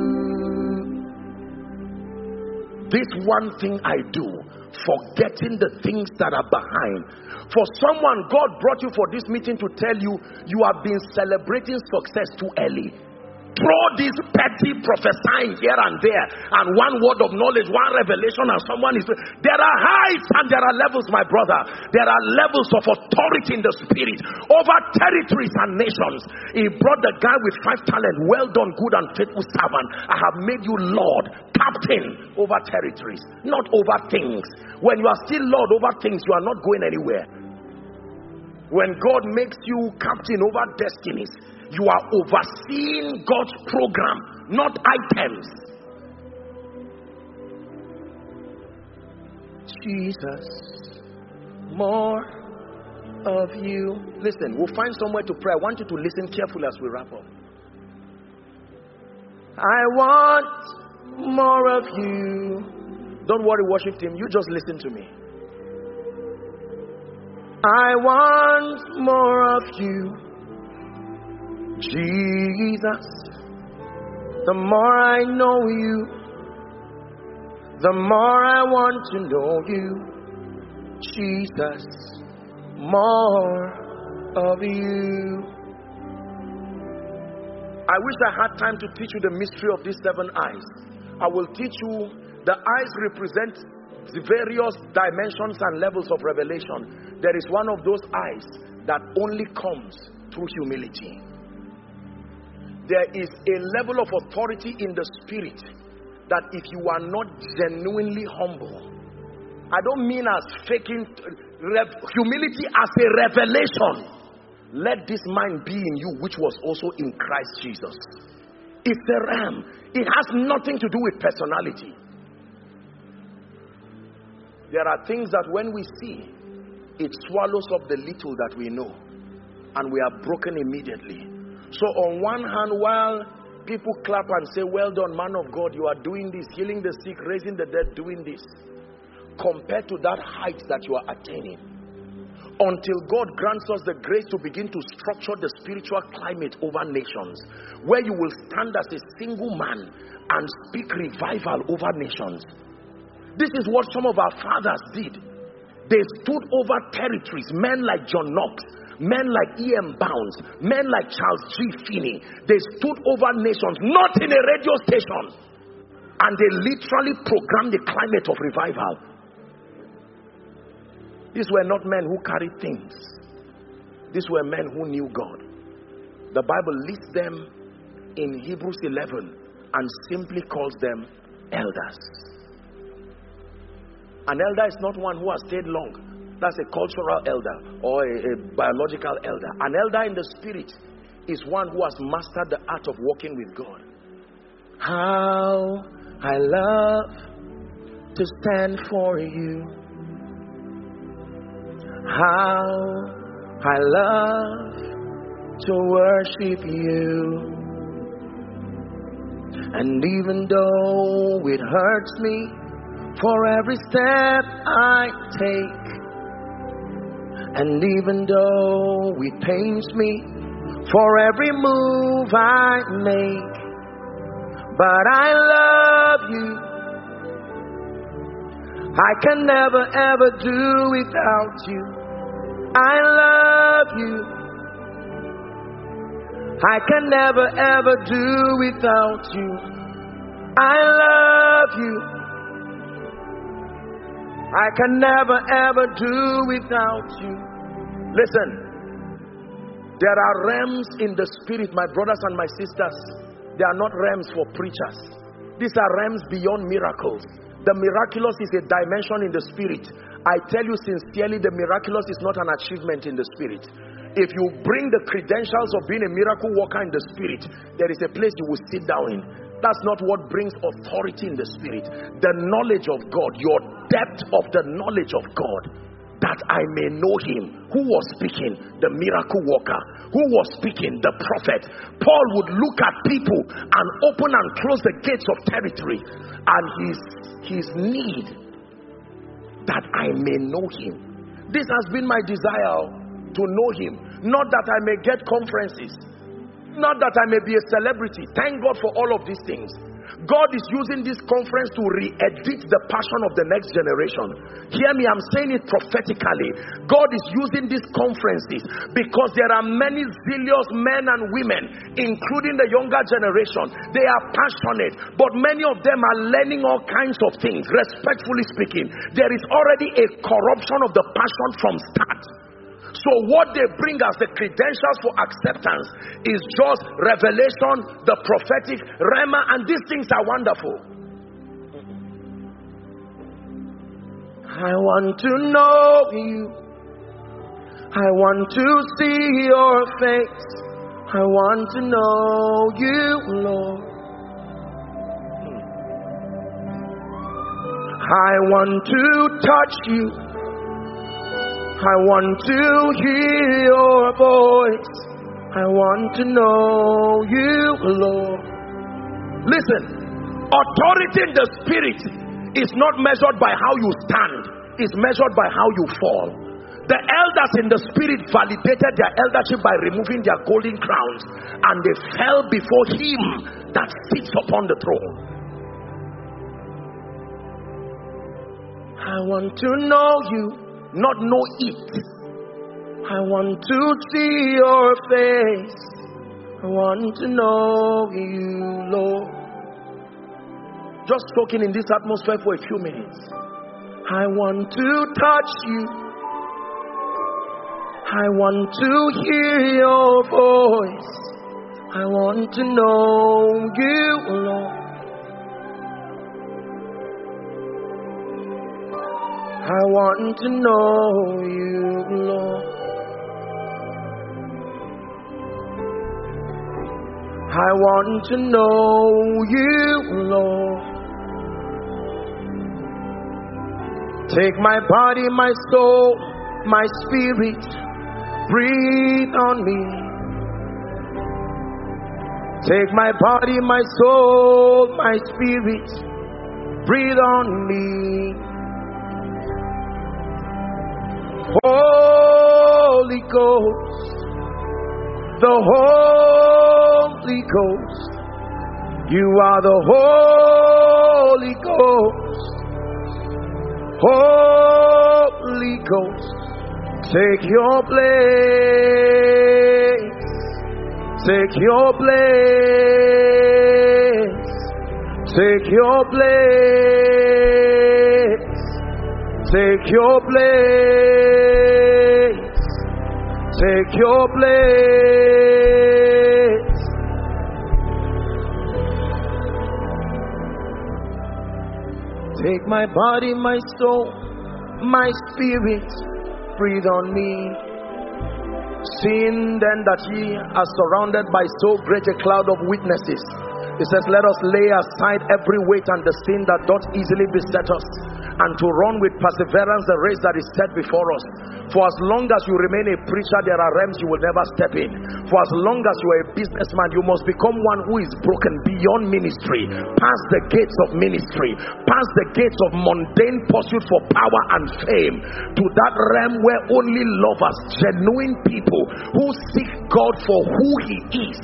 This one thing I do, forgetting the things that are behind. For someone, God brought you for this meeting to tell you, you have been celebrating success too early. Throw this petty prophesying here and there, and one word of knowledge, one revelation, and someone is... There are heights and there are levels, my brother. There are levels of authority in the spirit over territories and nations. He brought the guy with five talents. Well done, good and faithful servant. I have made you Lord, captain over territories, not over things. When you are still Lord over things, you are not going anywhere. When God makes you captain over destinies, you are overseeing God's program, not items. Jesus, more of you. Listen, we'll find somewhere to pray. I want you to listen carefully as we wrap up. I want more of you. Don't worry, worship team. You just listen to me. I want more of you. Jesus, the more I know you, the more I want to know you. Jesus, more of you. I wish I had time to teach you the mystery of these seven eyes. I will teach you. The eyes represent the various dimensions and levels of revelation. There is one of those eyes that only comes through humility. There is a level of authority in the spirit that if you are not genuinely humble, I don't mean as faking, humility as a revelation. Let this mind be in you, which was also in Christ Jesus. It's a realm. It has nothing to do with personality. There are things that when we see, it swallows up the little that we know, and we are broken immediately. So on one hand, while people clap and say, well done, man of God, you are doing this, healing the sick, raising the dead, doing this, compared to that height that you are attaining, until God grants us the grace to begin to structure the spiritual climate over nations, where you will stand as a single man and speak revival over nations. This is what some of our fathers did. They stood over territories, men like John Knox, men like E M Bounds, men like Charles G. Finney. They stood over nations, not in a radio station, and they literally programmed the climate of revival. These were not men who carried things. These were men who knew God. The Bible lists them in Hebrews eleven and simply calls them elders. An elder is not one who has stayed long. That's a cultural elder or a, a biological elder. An elder in the spirit is one who has mastered the art of walking with God. How I love to stand for you. How I love to worship you. And even though it hurts me for every step I take, and even though it pains me for every move I make, but I love you. I can never ever do without you. I love you. I can never ever do without you. I love you. I can never ever do without you. Listen, there are realms in the spirit, my brothers and my sisters. They are not realms for preachers. These are realms beyond miracles. The miraculous is a dimension in the spirit. I tell you sincerely, the miraculous is not an achievement in the spirit. If you bring the credentials of being a miracle worker in the spirit, there is a place you will sit down in. That's not what brings authority in the spirit. The knowledge of God, your depth of the knowledge of God, that I may know him. Who was speaking? The miracle worker. Who was speaking? The prophet. Paul would look at people and open and close the gates of territory, and his, his need that I may know him. This has been my desire, to know him. Not that I may get conferences, not that I may be a celebrity. Thank God for all of these things. God is using this conference to re-edit the passion of the next generation. Hear me, I'm saying it prophetically. God is using these conferences because there are many zealous men and women, including the younger generation. They are passionate, but many of them are learning all kinds of things. Respectfully speaking, there is already a corruption of the passion from start. So what they bring as the credentials for acceptance is just revelation, the prophetic, rhema, and these things are wonderful. I want to know you. I want to see your face. I want to know you, Lord. I want to touch you. I want to hear your voice. I want to know you, Lord. Listen, authority in the spirit is not measured by how you stand. It's measured by how you fall. The elders in the spirit validated their eldership by removing their golden crowns, and they fell before him that sits upon the throne. I want to know you. Not know it. I want to see your face. I want to know you, Lord. Just soaking in this atmosphere for a few minutes. I want to touch you. I want to hear your voice. I want to know you, Lord. I want to know you, Lord. I want to know you, Lord. Take my body, my soul, my spirit, breathe on me. Take my body, my soul, my spirit, breathe on me. Holy Ghost, the Holy Ghost, you are the Holy Ghost. Holy Ghost, take your place, take your place, take your place, take your place, take your place. Take my body, my soul, my spirit, breathe on me. Seeing then that ye are surrounded by so great a cloud of witnesses, it says, let us lay aside every weight and the sin that doth easily beset us, and to run with perseverance the race that is set before us. For as long as you remain a preacher, there are realms you will never step in. For as long as you are a businessman, you must become one who is broken beyond ministry, past the gates of ministry, past the gates of mundane pursuit for power and fame, to that realm where only lovers, genuine people who seek God for who He is,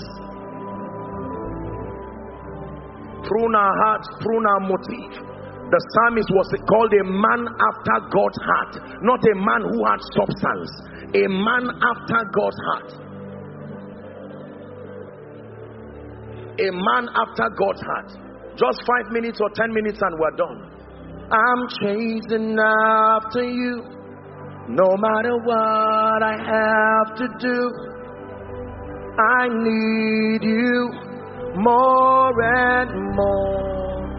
prune our hearts, prune our motive. The psalmist was called a man after God's heart, not a man who had substance, a man after God's heart. A man after God's heart. Just five minutes or ten minutes and we're done. I'm chasing after you, no matter what I have to do. I need you more and more.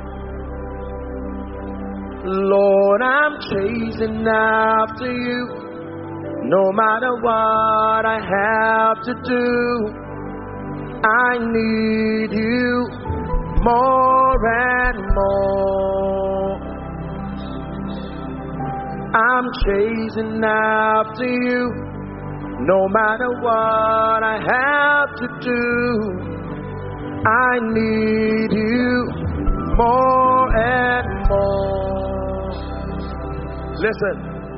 Lord, I'm chasing after you, no matter what I have to do. I need you more and more. I'm chasing after you, no matter what I have to do. I need you more and more. Listen,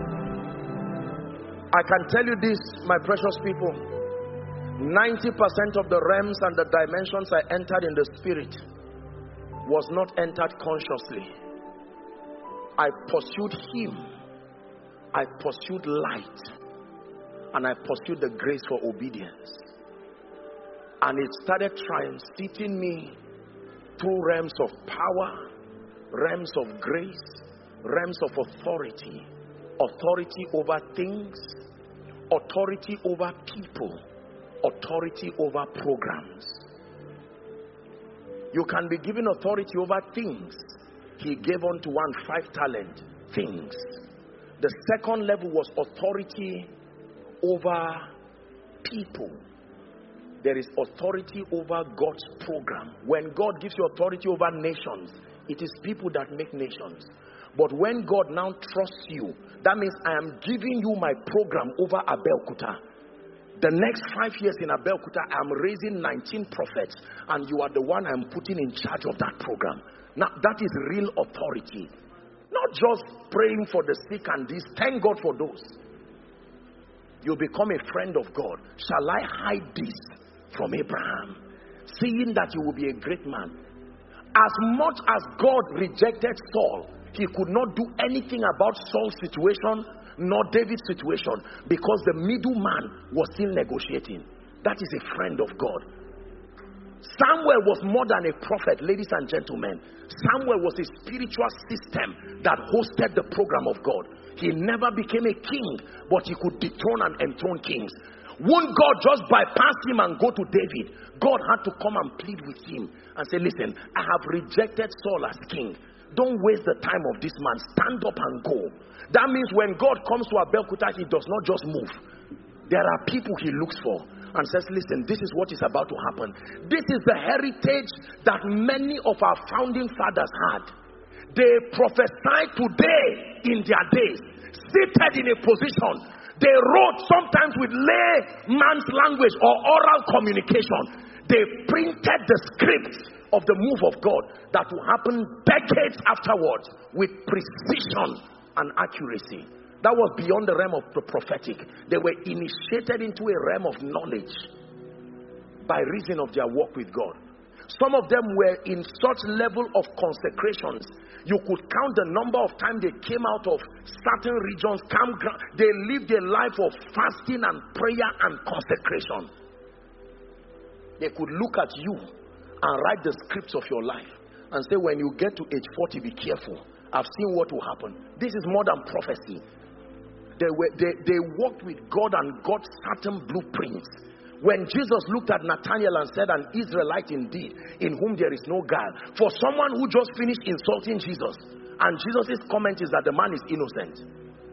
I can tell you this, my precious people. ninety percent of the realms and the dimensions I entered in the spirit was not entered consciously. I pursued Him. I pursued light. And I pursued the grace for obedience. And it started transiting me through realms of power, realms of grace, realms of authority, authority over things, authority over people, authority over programs. You can be given authority over things. He gave unto one five talent things. The second level was authority over people. There is authority over God's program. When God gives you authority over nations, it is people that make nations. But when God now trusts you, that means I am giving you my program over Abeokuta. The next five years in Abeokuta, I am raising nineteen prophets, and you are the one I am putting in charge of that program. Now, that is real authority. Not just praying for the sick and this. Thank God for those. You become a friend of God. Shall I hide this from Abraham, seeing that you will be a great man? As much as God rejected Saul, He could not do anything about Saul's situation nor David's situation, because the middleman was still negotiating. That is a friend of God. Samuel was more than a prophet, ladies and gentlemen. Samuel was a spiritual system that hosted the program of God. He never became a king, but he could dethrone and enthrone kings. Won't God just bypass him and go to David? God had to come and plead with him and say, listen, I have rejected Saul as king. Don't waste the time of this man. Stand up and go. That means when God comes to Abeokuta, he does not just move. There are people he looks for and says, listen, this is what is about to happen. This is the heritage that many of our founding fathers had. They prophesied today in their days, seated in a position. They wrote sometimes with layman's language or oral communication. They printed the script of the move of God that will happen decades afterwards with precision and accuracy. That was beyond the realm of the prophetic. They were initiated into a realm of knowledge by reason of their walk with God. Some of them were in such level of consecrations, you could count the number of times they came out of certain regions, campground. They lived a life of fasting and prayer and consecration. They could look at you and write the scripts of your life and say, when you get to age forty, be careful. I've seen what will happen. This is more than prophecy. They were they, they walked with God and got certain blueprints. When Jesus looked at Nathanael and said, an Israelite indeed, in whom there is no guile. For someone who just finished insulting Jesus, and Jesus' comment is that the man is innocent.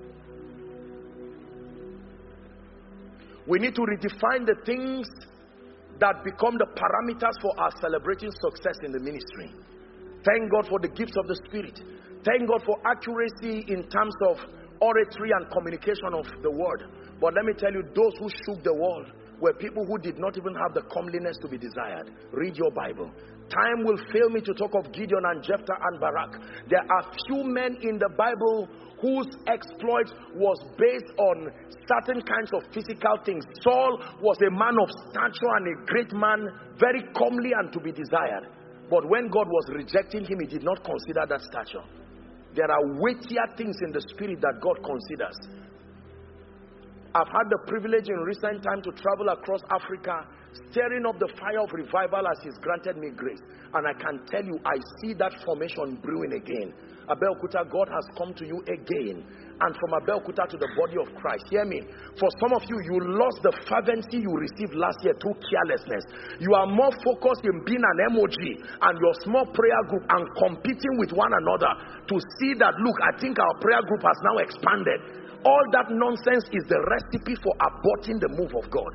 We need to redefine the things that become the parameters for our celebrating success in the ministry. Thank God for the gifts of the Spirit. Thank God for accuracy in terms of oratory and communication of the word. But let me tell you, those who shook the world were people who did not even have the comeliness to be desired. Read your Bible. Time will fail me to talk of Gideon and Jephthah and Barak. There are few men in the Bible whose exploits was based on certain kinds of physical things. Saul was a man of stature and a great man, very comely and to be desired. But when God was rejecting him, he did not consider that stature. There are weightier things in the spirit that God considers. I've had the privilege in recent time to travel across Africa, stirring up the fire of revival as he's granted me grace. And I can tell you, I see that formation brewing again. Abeokuta, God has come to you again. And from Abeokuta to the body of Christ. Hear me. For some of you, you lost the fervency you received last year through carelessness. You are more focused in being an M O G and your small prayer group and competing with one another to see that, look, I think our prayer group has now expanded. All that nonsense is the recipe for aborting the move of God.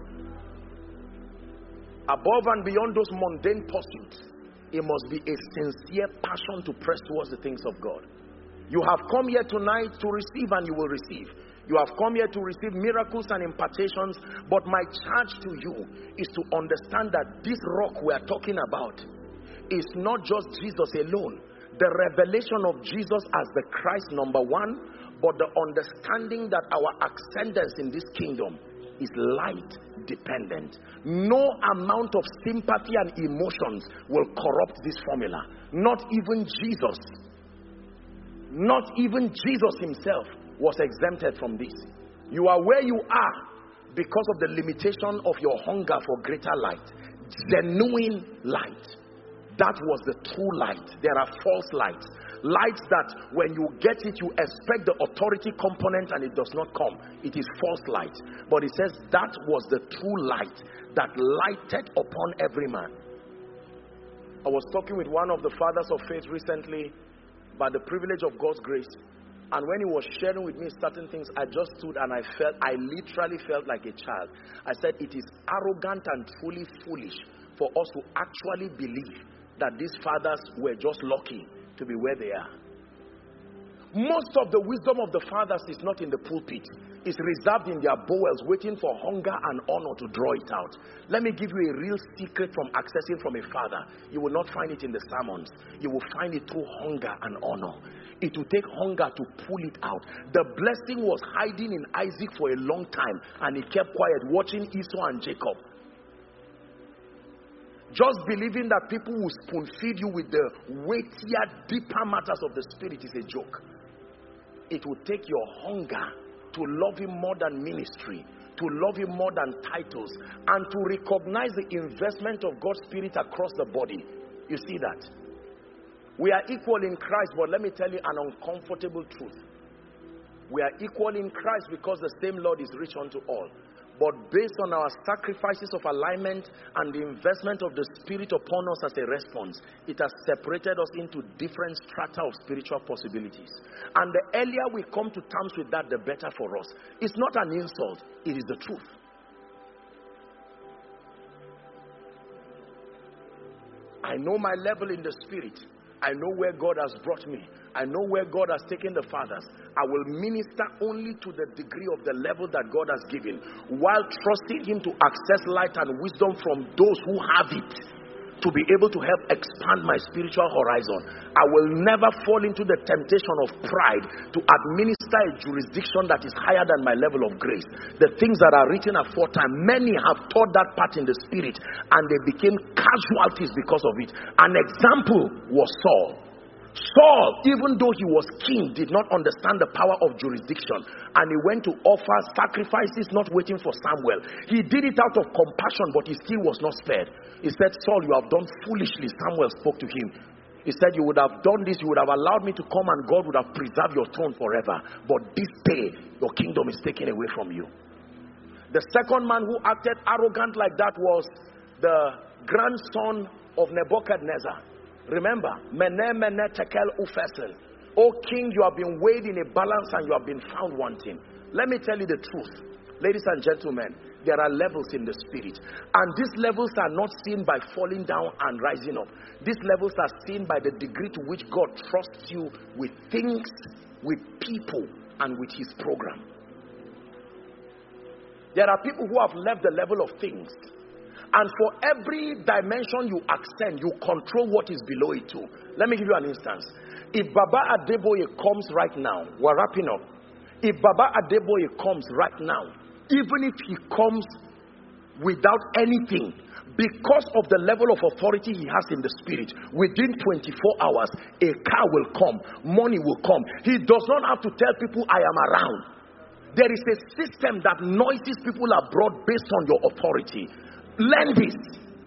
Above and beyond those mundane pursuits, it must be a sincere passion to press towards the things of God. You have come here tonight to receive and you will receive. You have come here to receive miracles and impartations, but my charge to you is to understand that this rock we are talking about is not just Jesus alone. The revelation of Jesus as the Christ, number one, but the understanding that our ascendance in this kingdom is light dependent. No amount of sympathy and emotions will corrupt this formula. Not even Jesus. Not even Jesus himself was exempted from this. You are where you are because of the limitation of your hunger for greater light. Genuine light. That was the true light. There are false lights. Lights that when you get it, you expect the authority component and it does not come. It is false light. But it says that was the true light that lighted upon every man. I was talking with one of the fathers of faith recently by the privilege of God's grace. And when he was sharing with me certain things, I just stood and I felt, I literally felt like a child. I said, it is arrogant and truly foolish for us to actually believe that these fathers were just lucky to be where they are. Most of the wisdom of the fathers is not in the pulpit. It's reserved in their bowels, waiting for hunger and honor to draw it out. Let me give you a real secret from accessing from a father. You will not find it in the sermons. You will find it through hunger and honor. It will take hunger to pull it out. The blessing was hiding in Isaac for a long time, and he kept quiet, watching Esau and Jacob. Just believing that people will spoon feed you with the weightier, deeper matters of the spirit is a joke. It will take your hunger to love him more than ministry, to love him more than titles, and to recognize the investment of God's spirit across the body. You see that? We are equal in Christ, but let me tell you an uncomfortable truth. We are equal in Christ because the same Lord is rich unto all. but based on our sacrifices of alignment and the investment of the Spirit upon us as a response, it has separated us into different strata of spiritual possibilities. And the earlier we come to terms with that, the better for us. It's not an insult, it is the truth. I know my level in the Spirit. I know where God has brought me. I know where God has taken the fathers. I will minister only to the degree of the level that God has given, while trusting Him to access light and wisdom from those who have it, to be able to help expand my spiritual horizon. I will never fall into the temptation of pride to administer a jurisdiction that is higher than my level of grace. The things that are written aforetime, many have taught that part in the Spirit, and they became casualties because of it. An example was Saul. Saul, even though he was king, did not understand the power of jurisdiction, and he went to offer sacrifices not waiting for Samuel. He did it out of compassion, but he still was not spared. He said, Saul, you have done foolishly. Samuel spoke to him. He said, you would have done this, you would have allowed me to come, and God would have preserved your throne forever. But this day, your kingdom is taken away from you. The second man who acted arrogant like that was the grandson of Nebuchadnezzar. Remember, Mene Mene Tekel Upharsin. O king, you have been weighed in a balance and you have been found wanting. Let me tell you the truth, ladies and gentlemen. There are levels in the Spirit, and these levels are not seen by falling down and rising up. These levels are seen by the degree to which God trusts you with things, with people, and with His program. There are people who have left the level of things, and for every dimension you ascend, you control what is below it too. Let me give you an instance. If Baba Adeboye comes right now, we're wrapping up. If Baba Adeboye comes right now, even if he comes without anything, because of the level of authority he has in the Spirit, within twenty-four hours, a car will come, money will come. He does not have to tell people, I am around. There is a system that noises people are brought based on your authority. Learn this.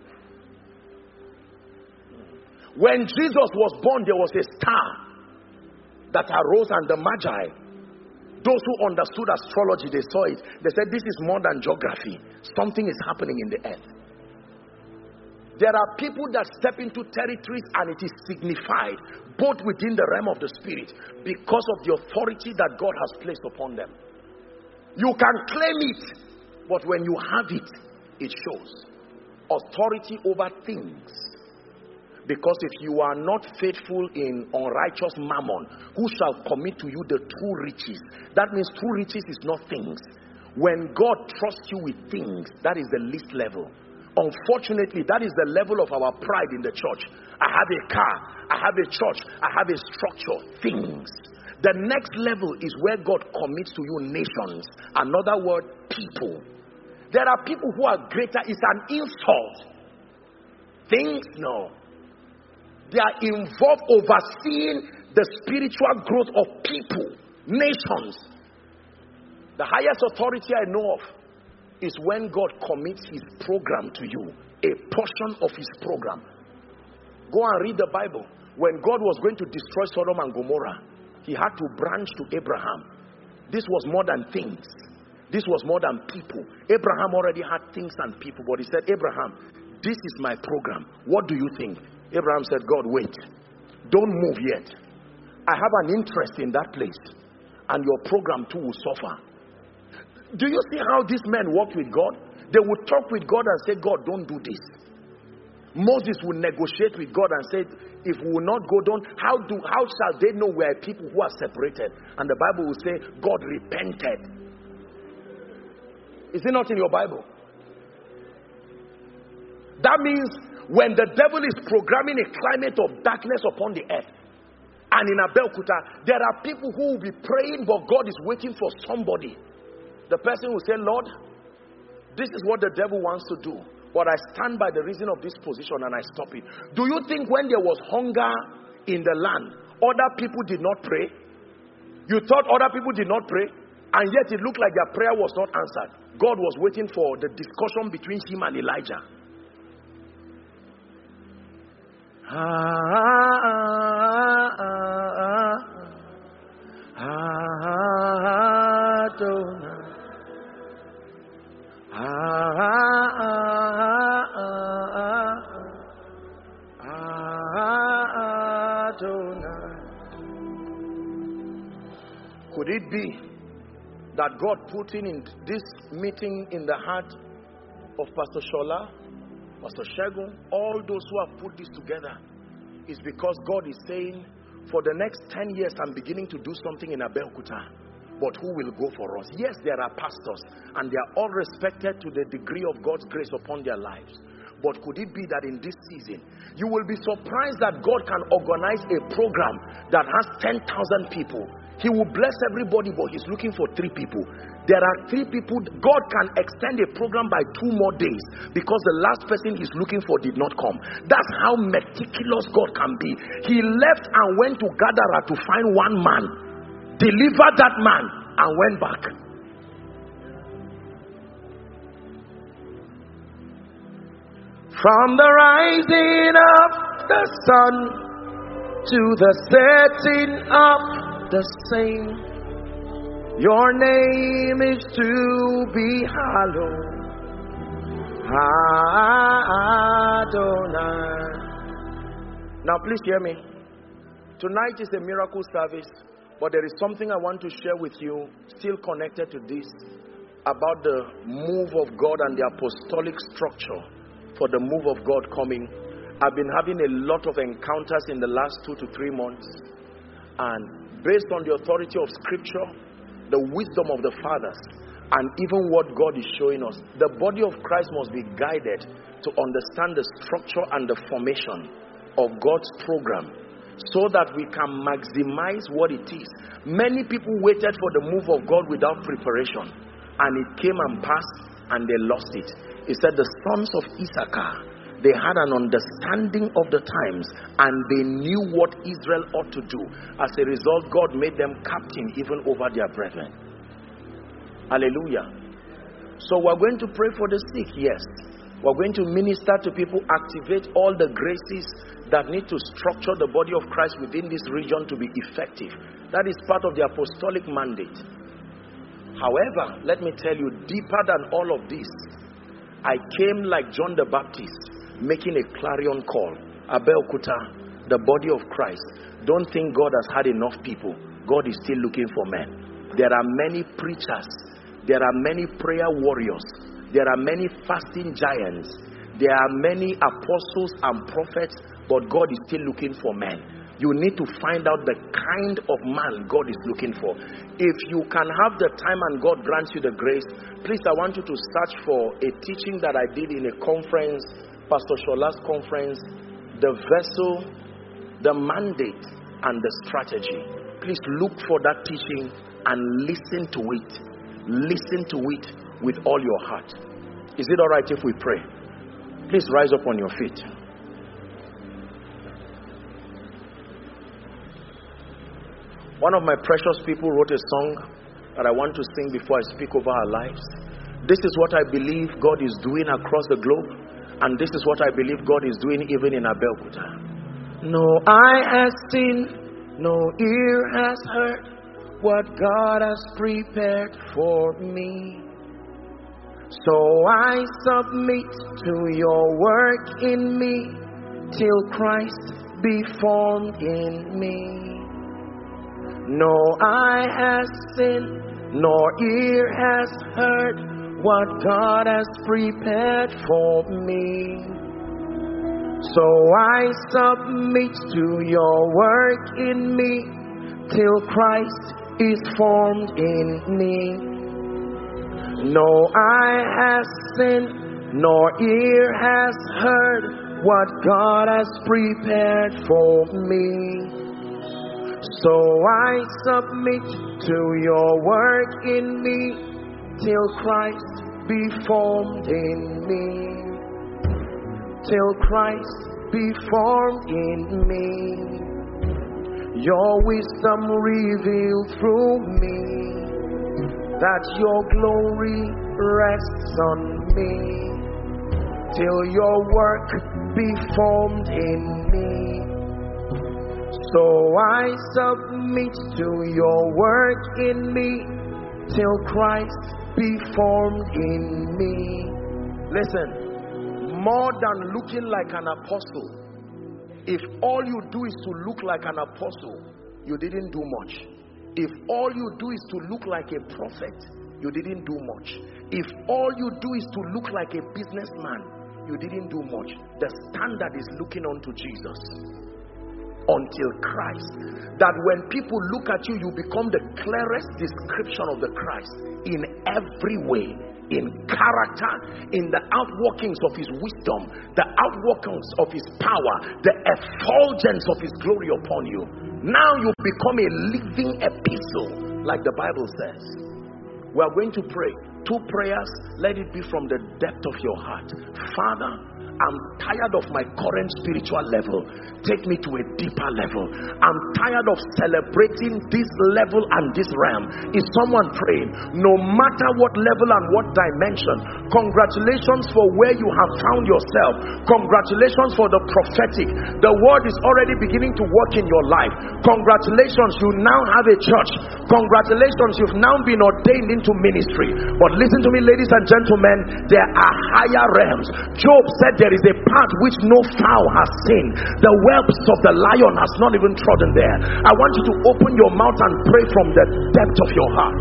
When Jesus was born, there was a star that arose, and the Magi, those who understood astrology, they saw it. They said, this is more than geography. Something is happening in the earth. There are people that step into territories and it is signified both within the realm of the Spirit because of the authority that God has placed upon them. You can claim it, but when you have it, it shows authority over things. Because if you are not faithful in unrighteous mammon, who shall commit to you the true riches? That means true riches is not things. When God trusts you with things, that is the least level. Unfortunately, that is the level of our pride in the church. I have a car, I have a church, I have a structure, things. The next level is where God commits to you nations. Another word, people. There are people who are greater. It's an insult. Things, no. They are involved overseeing the spiritual growth of people, nations. The highest authority I know of is when God commits His program to you, a portion of His program. Go and read the Bible. When God was going to destroy Sodom and Gomorrah, He had to branch to Abraham. This was more than things. This was more than people. Abraham already had things and people, but he said, Abraham, this is my program. What do you think? Abraham said, God, wait. Don't move yet. I have an interest in that place, and your program too will suffer. Do you see how these men worked with God? They would talk with God and say, God, don't do this. Moses would negotiate with God and say, if we will not go down, how do how shall they know we are people who are separated? And the Bible will say, God repented. Is it not in your Bible? That means when the devil is programming a climate of darkness upon the earth, and in Abeokuta, there are people who will be praying, but God is waiting for somebody. The person will say, Lord, this is what the devil wants to do, but I stand by the reason of this position and I stop it. Do you think when there was hunger in the land, other people did not pray? You thought other people did not pray? And yet it looked like their prayer was not answered. God was waiting for the discussion between him and Elijah. Could it be that God put in this meeting in the heart of Pastor Shola, Pastor Shegun, all those who have put this together, is because God is saying, for the next ten years, I'm beginning to do something in Abeokuta. But who will go for us? Yes, there are pastors, and they are all respected to the degree of God's grace upon their lives. But could it be that in this season, you will be surprised that God can organize a program that has ten thousand people. He will bless everybody, but he's looking for three people. There are three people. God can extend a program by two more days because the last person he's looking for did not come. That's how meticulous God can be. He left and went to Gadara to find one man, delivered that man, and went back. From the rising of the sun to the setting of the same, your name is to be hallowed, Adonai. Now please hear me. Tonight is a miracle service, but there is something I want to share with you, still connected to this, about the move of God and the apostolic structure for the move of God coming. I've been having a lot of encounters in the last two to three months, and based on the authority of scripture, the wisdom of the fathers, and even what God is showing us, the body of Christ must be guided to understand the structure and the formation of God's program, so that we can maximize what it is. Many people waited for the move of God without preparation, and it came and passed, and they lost it. He said the sons of Issachar, they had an understanding of the times, and they knew what Israel ought to do. As a result, God made them captain even over their brethren. Hallelujah. So we're going to pray for the sick, yes. We're going to minister to people, activate all the graces that need to structure the body of Christ within this region to be effective. That is part of the apostolic mandate. However, let me tell you, deeper than all of this, I came like John the Baptist, making a clarion call. Abeokuta, the body of Christ. Don't think God has had enough people. God is still looking for men. There are many preachers. There are many prayer warriors. There are many fasting giants. There are many apostles and prophets, but God is still looking for men. You need to find out the kind of man God is looking for. If you can have the time and God grants you the grace, please, I want you to search for a teaching that I did in a conference, Pastor Shola's conference, the vessel, the mandate, and the strategy. Please look for that teaching and listen to it. Listen to it with all your heart. Is it all right if we pray? Please rise up on your feet. One of my precious people wrote a song that I want to sing before I speak over our lives. This is what I believe God is doing across the globe, and this is what I believe God is doing even in Abeokuta. No eye has seen, no ear has heard what God has prepared for me. So I submit to your work in me till Christ be formed in me. No eye has seen, nor ear has heard what God has prepared for me. So I submit to your work in me till Christ is formed in me. No eye has seen, nor ear has heard what God has prepared for me. So I submit to your work in me till Christ be formed in me. Till Christ be formed in me. Your wisdom revealed through me, that your glory rests on me. Till your work be formed in me. So I submit to your work in me till Christ be formed in me. Listen, more than looking like an apostle, if all you do is to look like an apostle, you didn't do much. If all you do is to look like a prophet, you didn't do much. If all you do is to look like a businessman, you didn't do much. The standard is looking unto Jesus until Christ. That when people look at you, you become the clearest description of the Christ in every way. In character, in the outworkings of his wisdom, the outworkings of his power, the effulgence of his glory upon you. Now you become a living epistle, like the Bible says. We are going to pray two prayers. Let it be from the depth of your heart. Father, I'm tired of my current spiritual level. Take me to a deeper level. I'm tired of celebrating this level and this realm. Is someone praying? No matter what level and what dimension, congratulations for where you have found yourself. Congratulations for the prophetic. The word is already beginning to work in your life. Congratulations, you now have a church. Congratulations, you've now been ordained into ministry. But listen to me, ladies and gentlemen, there are higher realms. Job said there is a path which no fowl has seen. The whelps of the lion has not even trodden there. I want you to open your mouth and pray from the depth of your heart.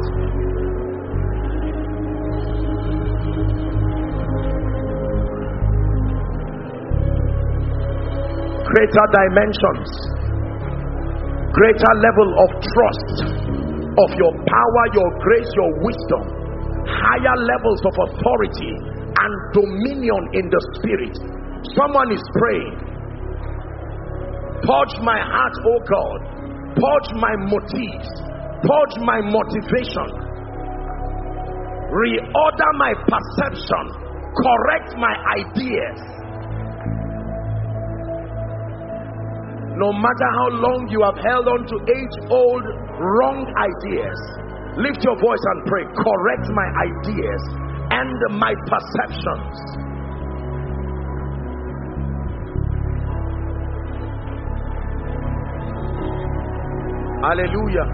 Greater dimensions, greater level of trust of your power, your grace, your wisdom, higher levels of authority and dominion in the spirit. Someone is praying. Purge my heart, oh God. Purge my motives. Purge my motivation. Reorder my perception. Correct my ideas. No matter how long you have held on to age-old wrong ideas, lift your voice and pray. Correct my ideas and my perceptions. Hallelujah.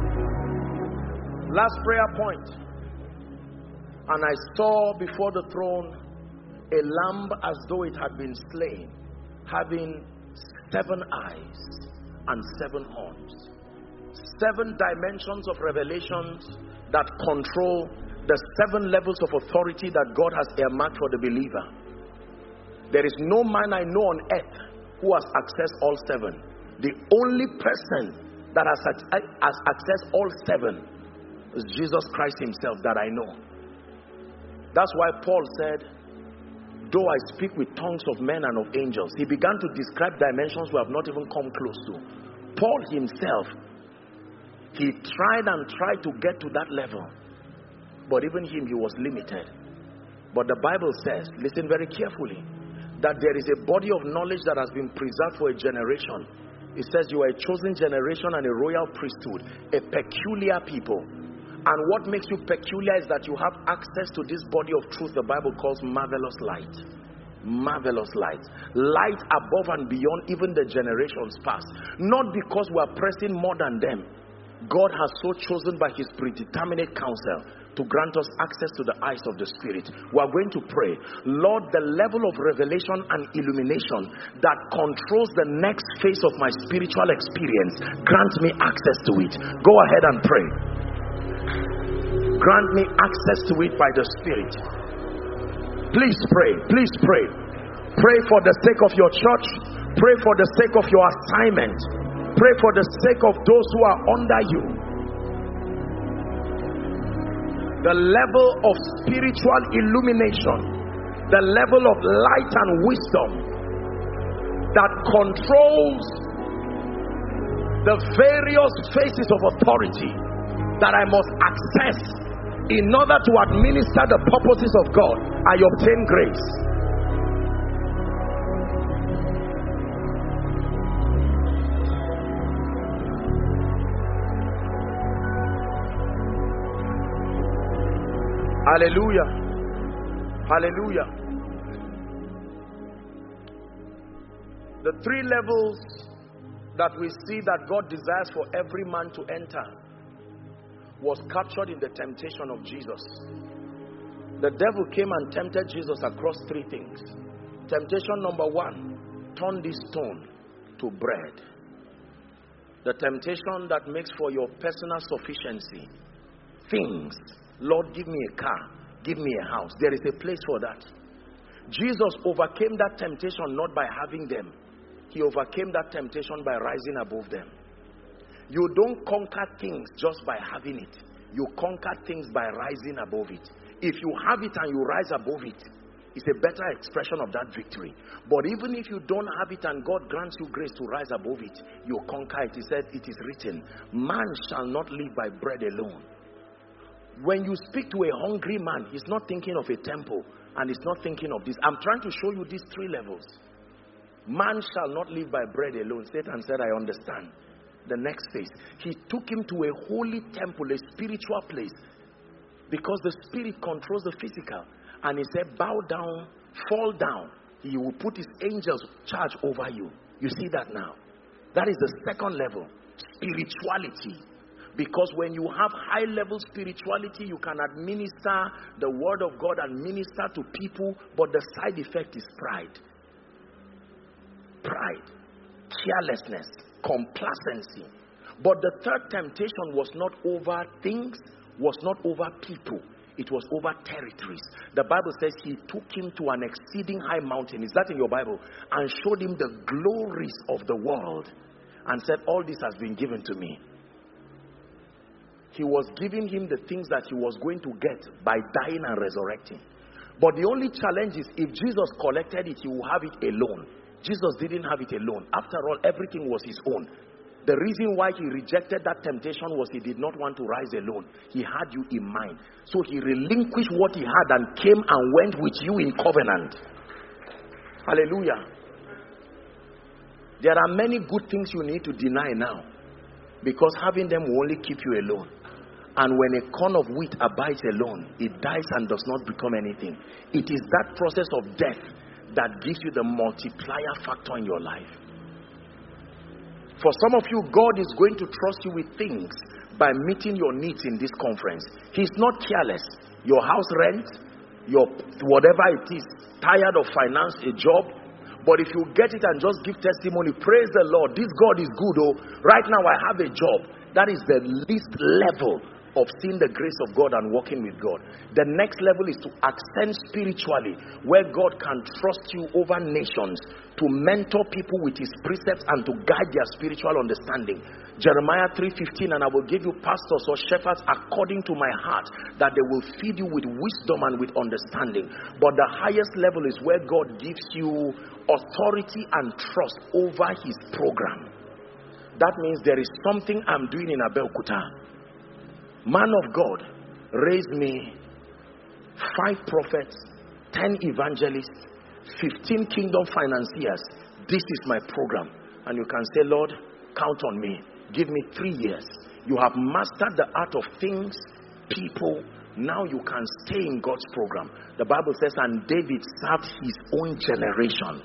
Last prayer point. And I saw before the throne a lamb as though it had been slain, having seven eyes and seven horns. Seven dimensions of revelations that control the seven levels of authority that God has earmarked for the believer. There is no man I know on earth who has accessed all seven. The only person that has, has accessed all seven is Jesus Christ himself that I know. That's why Paul said, though I speak with tongues of men and of angels. He began to describe dimensions we have not even come close to. Paul himself, he tried and tried to get to that level. But even him, he was limited. But the Bible says, listen very carefully, that there is a body of knowledge that has been preserved for a generation. It says you are a chosen generation and a royal priesthood, a peculiar people. And what makes you peculiar is that you have access to this body of truth the Bible calls marvelous light. Marvelous light. Light above and beyond even the generations past. Not because we are pressing more than them. God has so chosen by his predeterminate counsel to grant us access to the eyes of the Spirit. We are going to pray, Lord, the level of revelation and illumination that controls the next phase of my spiritual experience, grant me access to it. Go ahead and pray. Grant me access to it by the Spirit. Please pray. Please pray. Pray for the sake of your church. Pray for the sake of your assignment. Pray for the sake of those who are under you. The level of spiritual illumination, the level of light and wisdom that controls the various phases of authority that I must access in order to administer the purposes of God. I obtain grace. Hallelujah. Hallelujah. The three levels that we see that God desires for every man to enter was captured in the temptation of Jesus. The devil came and tempted Jesus across three things. Temptation number one, turn this stone to bread. The temptation that makes for your personal sufficiency. Things. Lord, give me a car. Give me a house. There is a place for that. Jesus overcame that temptation not by having them. He overcame that temptation by rising above them. You don't conquer things just by having it. You conquer things by rising above it. If you have it and you rise above it, it's a better expression of that victory. But even if you don't have it and God grants you grace to rise above it, you conquer it. He said, it is written, man shall not live by bread alone. When you speak to a hungry man, he's not thinking of a temple and he's not thinking of this. I'm trying to show you these three levels. Man shall not live by bread alone. Satan said, I understand. The next phase, he took him to a holy temple, a spiritual place, because the spirit controls the physical. And he said, bow down, fall down. He will put his angels charge over you. You see that now? That is the second level, spirituality. Because when you have high level spirituality, you can administer the word of God and minister to people, but the side effect is pride. Pride, carelessness, complacency. But the third temptation was not over things, was not over people. It was over territories. The Bible says he took him to an exceeding high mountain. Is that in your Bible? And showed him the glories of the world. And said, all this has been given to me. He was giving him the things that he was going to get by dying and resurrecting. But the only challenge is, if Jesus collected it, he will have it alone. Jesus didn't have it alone. After all, everything was his own. The reason why he rejected that temptation was he did not want to rise alone. He had you in mind. So he relinquished what he had and came and went with you in covenant. Hallelujah. There are many good things you need to deny now, because having them will only keep you alone. And when a corn of wheat abides alone, it dies and does not become anything. It is that process of death that gives you the multiplier factor in your life. For some of you, God is going to trust you with things by meeting your needs in this conference. He's not careless. Your house rent, your whatever it is, tired of finance, a job. But if you get it and just give testimony, praise the Lord, this God is good. Oh, right now I have a job. That is the least level of seeing the grace of God and walking with God. The next level is to ascend spiritually, where God can trust you over nations, to mentor people with his precepts and to guide their spiritual understanding. Jeremiah three fifteen, and I will give you pastors or shepherds according to my heart, that they will feed you with wisdom and with understanding. But the highest level is where God gives you authority and trust over his program. That means there is something I'm doing in Abeokuta. Man of God raised me five prophets, ten evangelists, fifteen kingdom financiers. This is my program. And you can say, Lord, count on me. Give me three years. You have mastered the art of things, people. Now you can stay in God's program. The Bible says, and David served his own generation.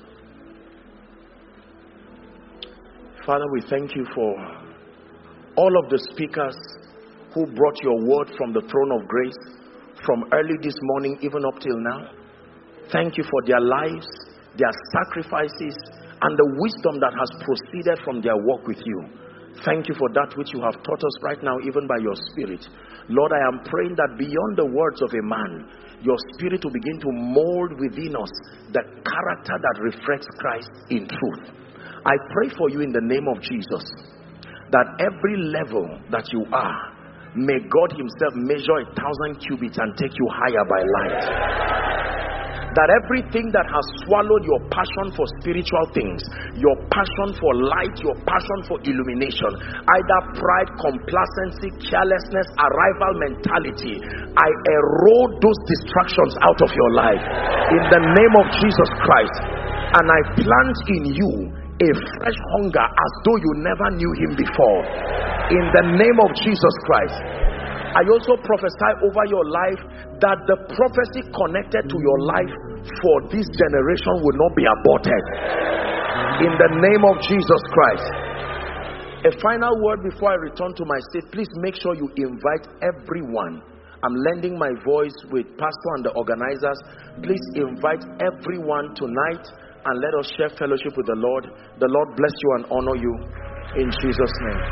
Father, we thank you for all of the speakers who brought your word from the throne of grace, from early this morning even up till now. Thank you for their lives, their sacrifices, and the wisdom that has proceeded from their walk with you. Thank you for that which you have taught us right now, even by your Spirit. Lord, I am praying that beyond the words of a man, your Spirit will begin to mold within us the character that reflects Christ in truth. I pray for you in the name of Jesus, that every level that you are, may God himself measure a thousand cubits and take you higher by light. That everything that has swallowed your passion for spiritual things, your passion for light, your passion for illumination, either pride, complacency, carelessness, arrival mentality, I erode those distractions out of your life in the name of Jesus Christ. And I plant in you a fresh hunger as though you never knew him before. In the name of Jesus Christ. I also prophesy over your life that the prophecy connected to your life for this generation will not be aborted. In the name of Jesus Christ. A final word before I return to my seat. Please make sure you invite everyone. I'm lending my voice with pastor and the organizers. Please invite everyone tonight and let us share fellowship with the Lord. The Lord bless you and honor you. In Jesus' name.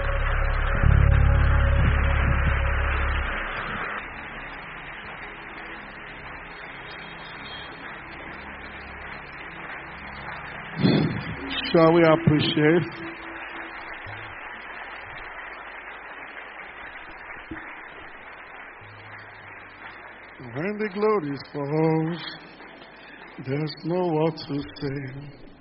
Shall we appreciate? When the glory falls, there's no what to say.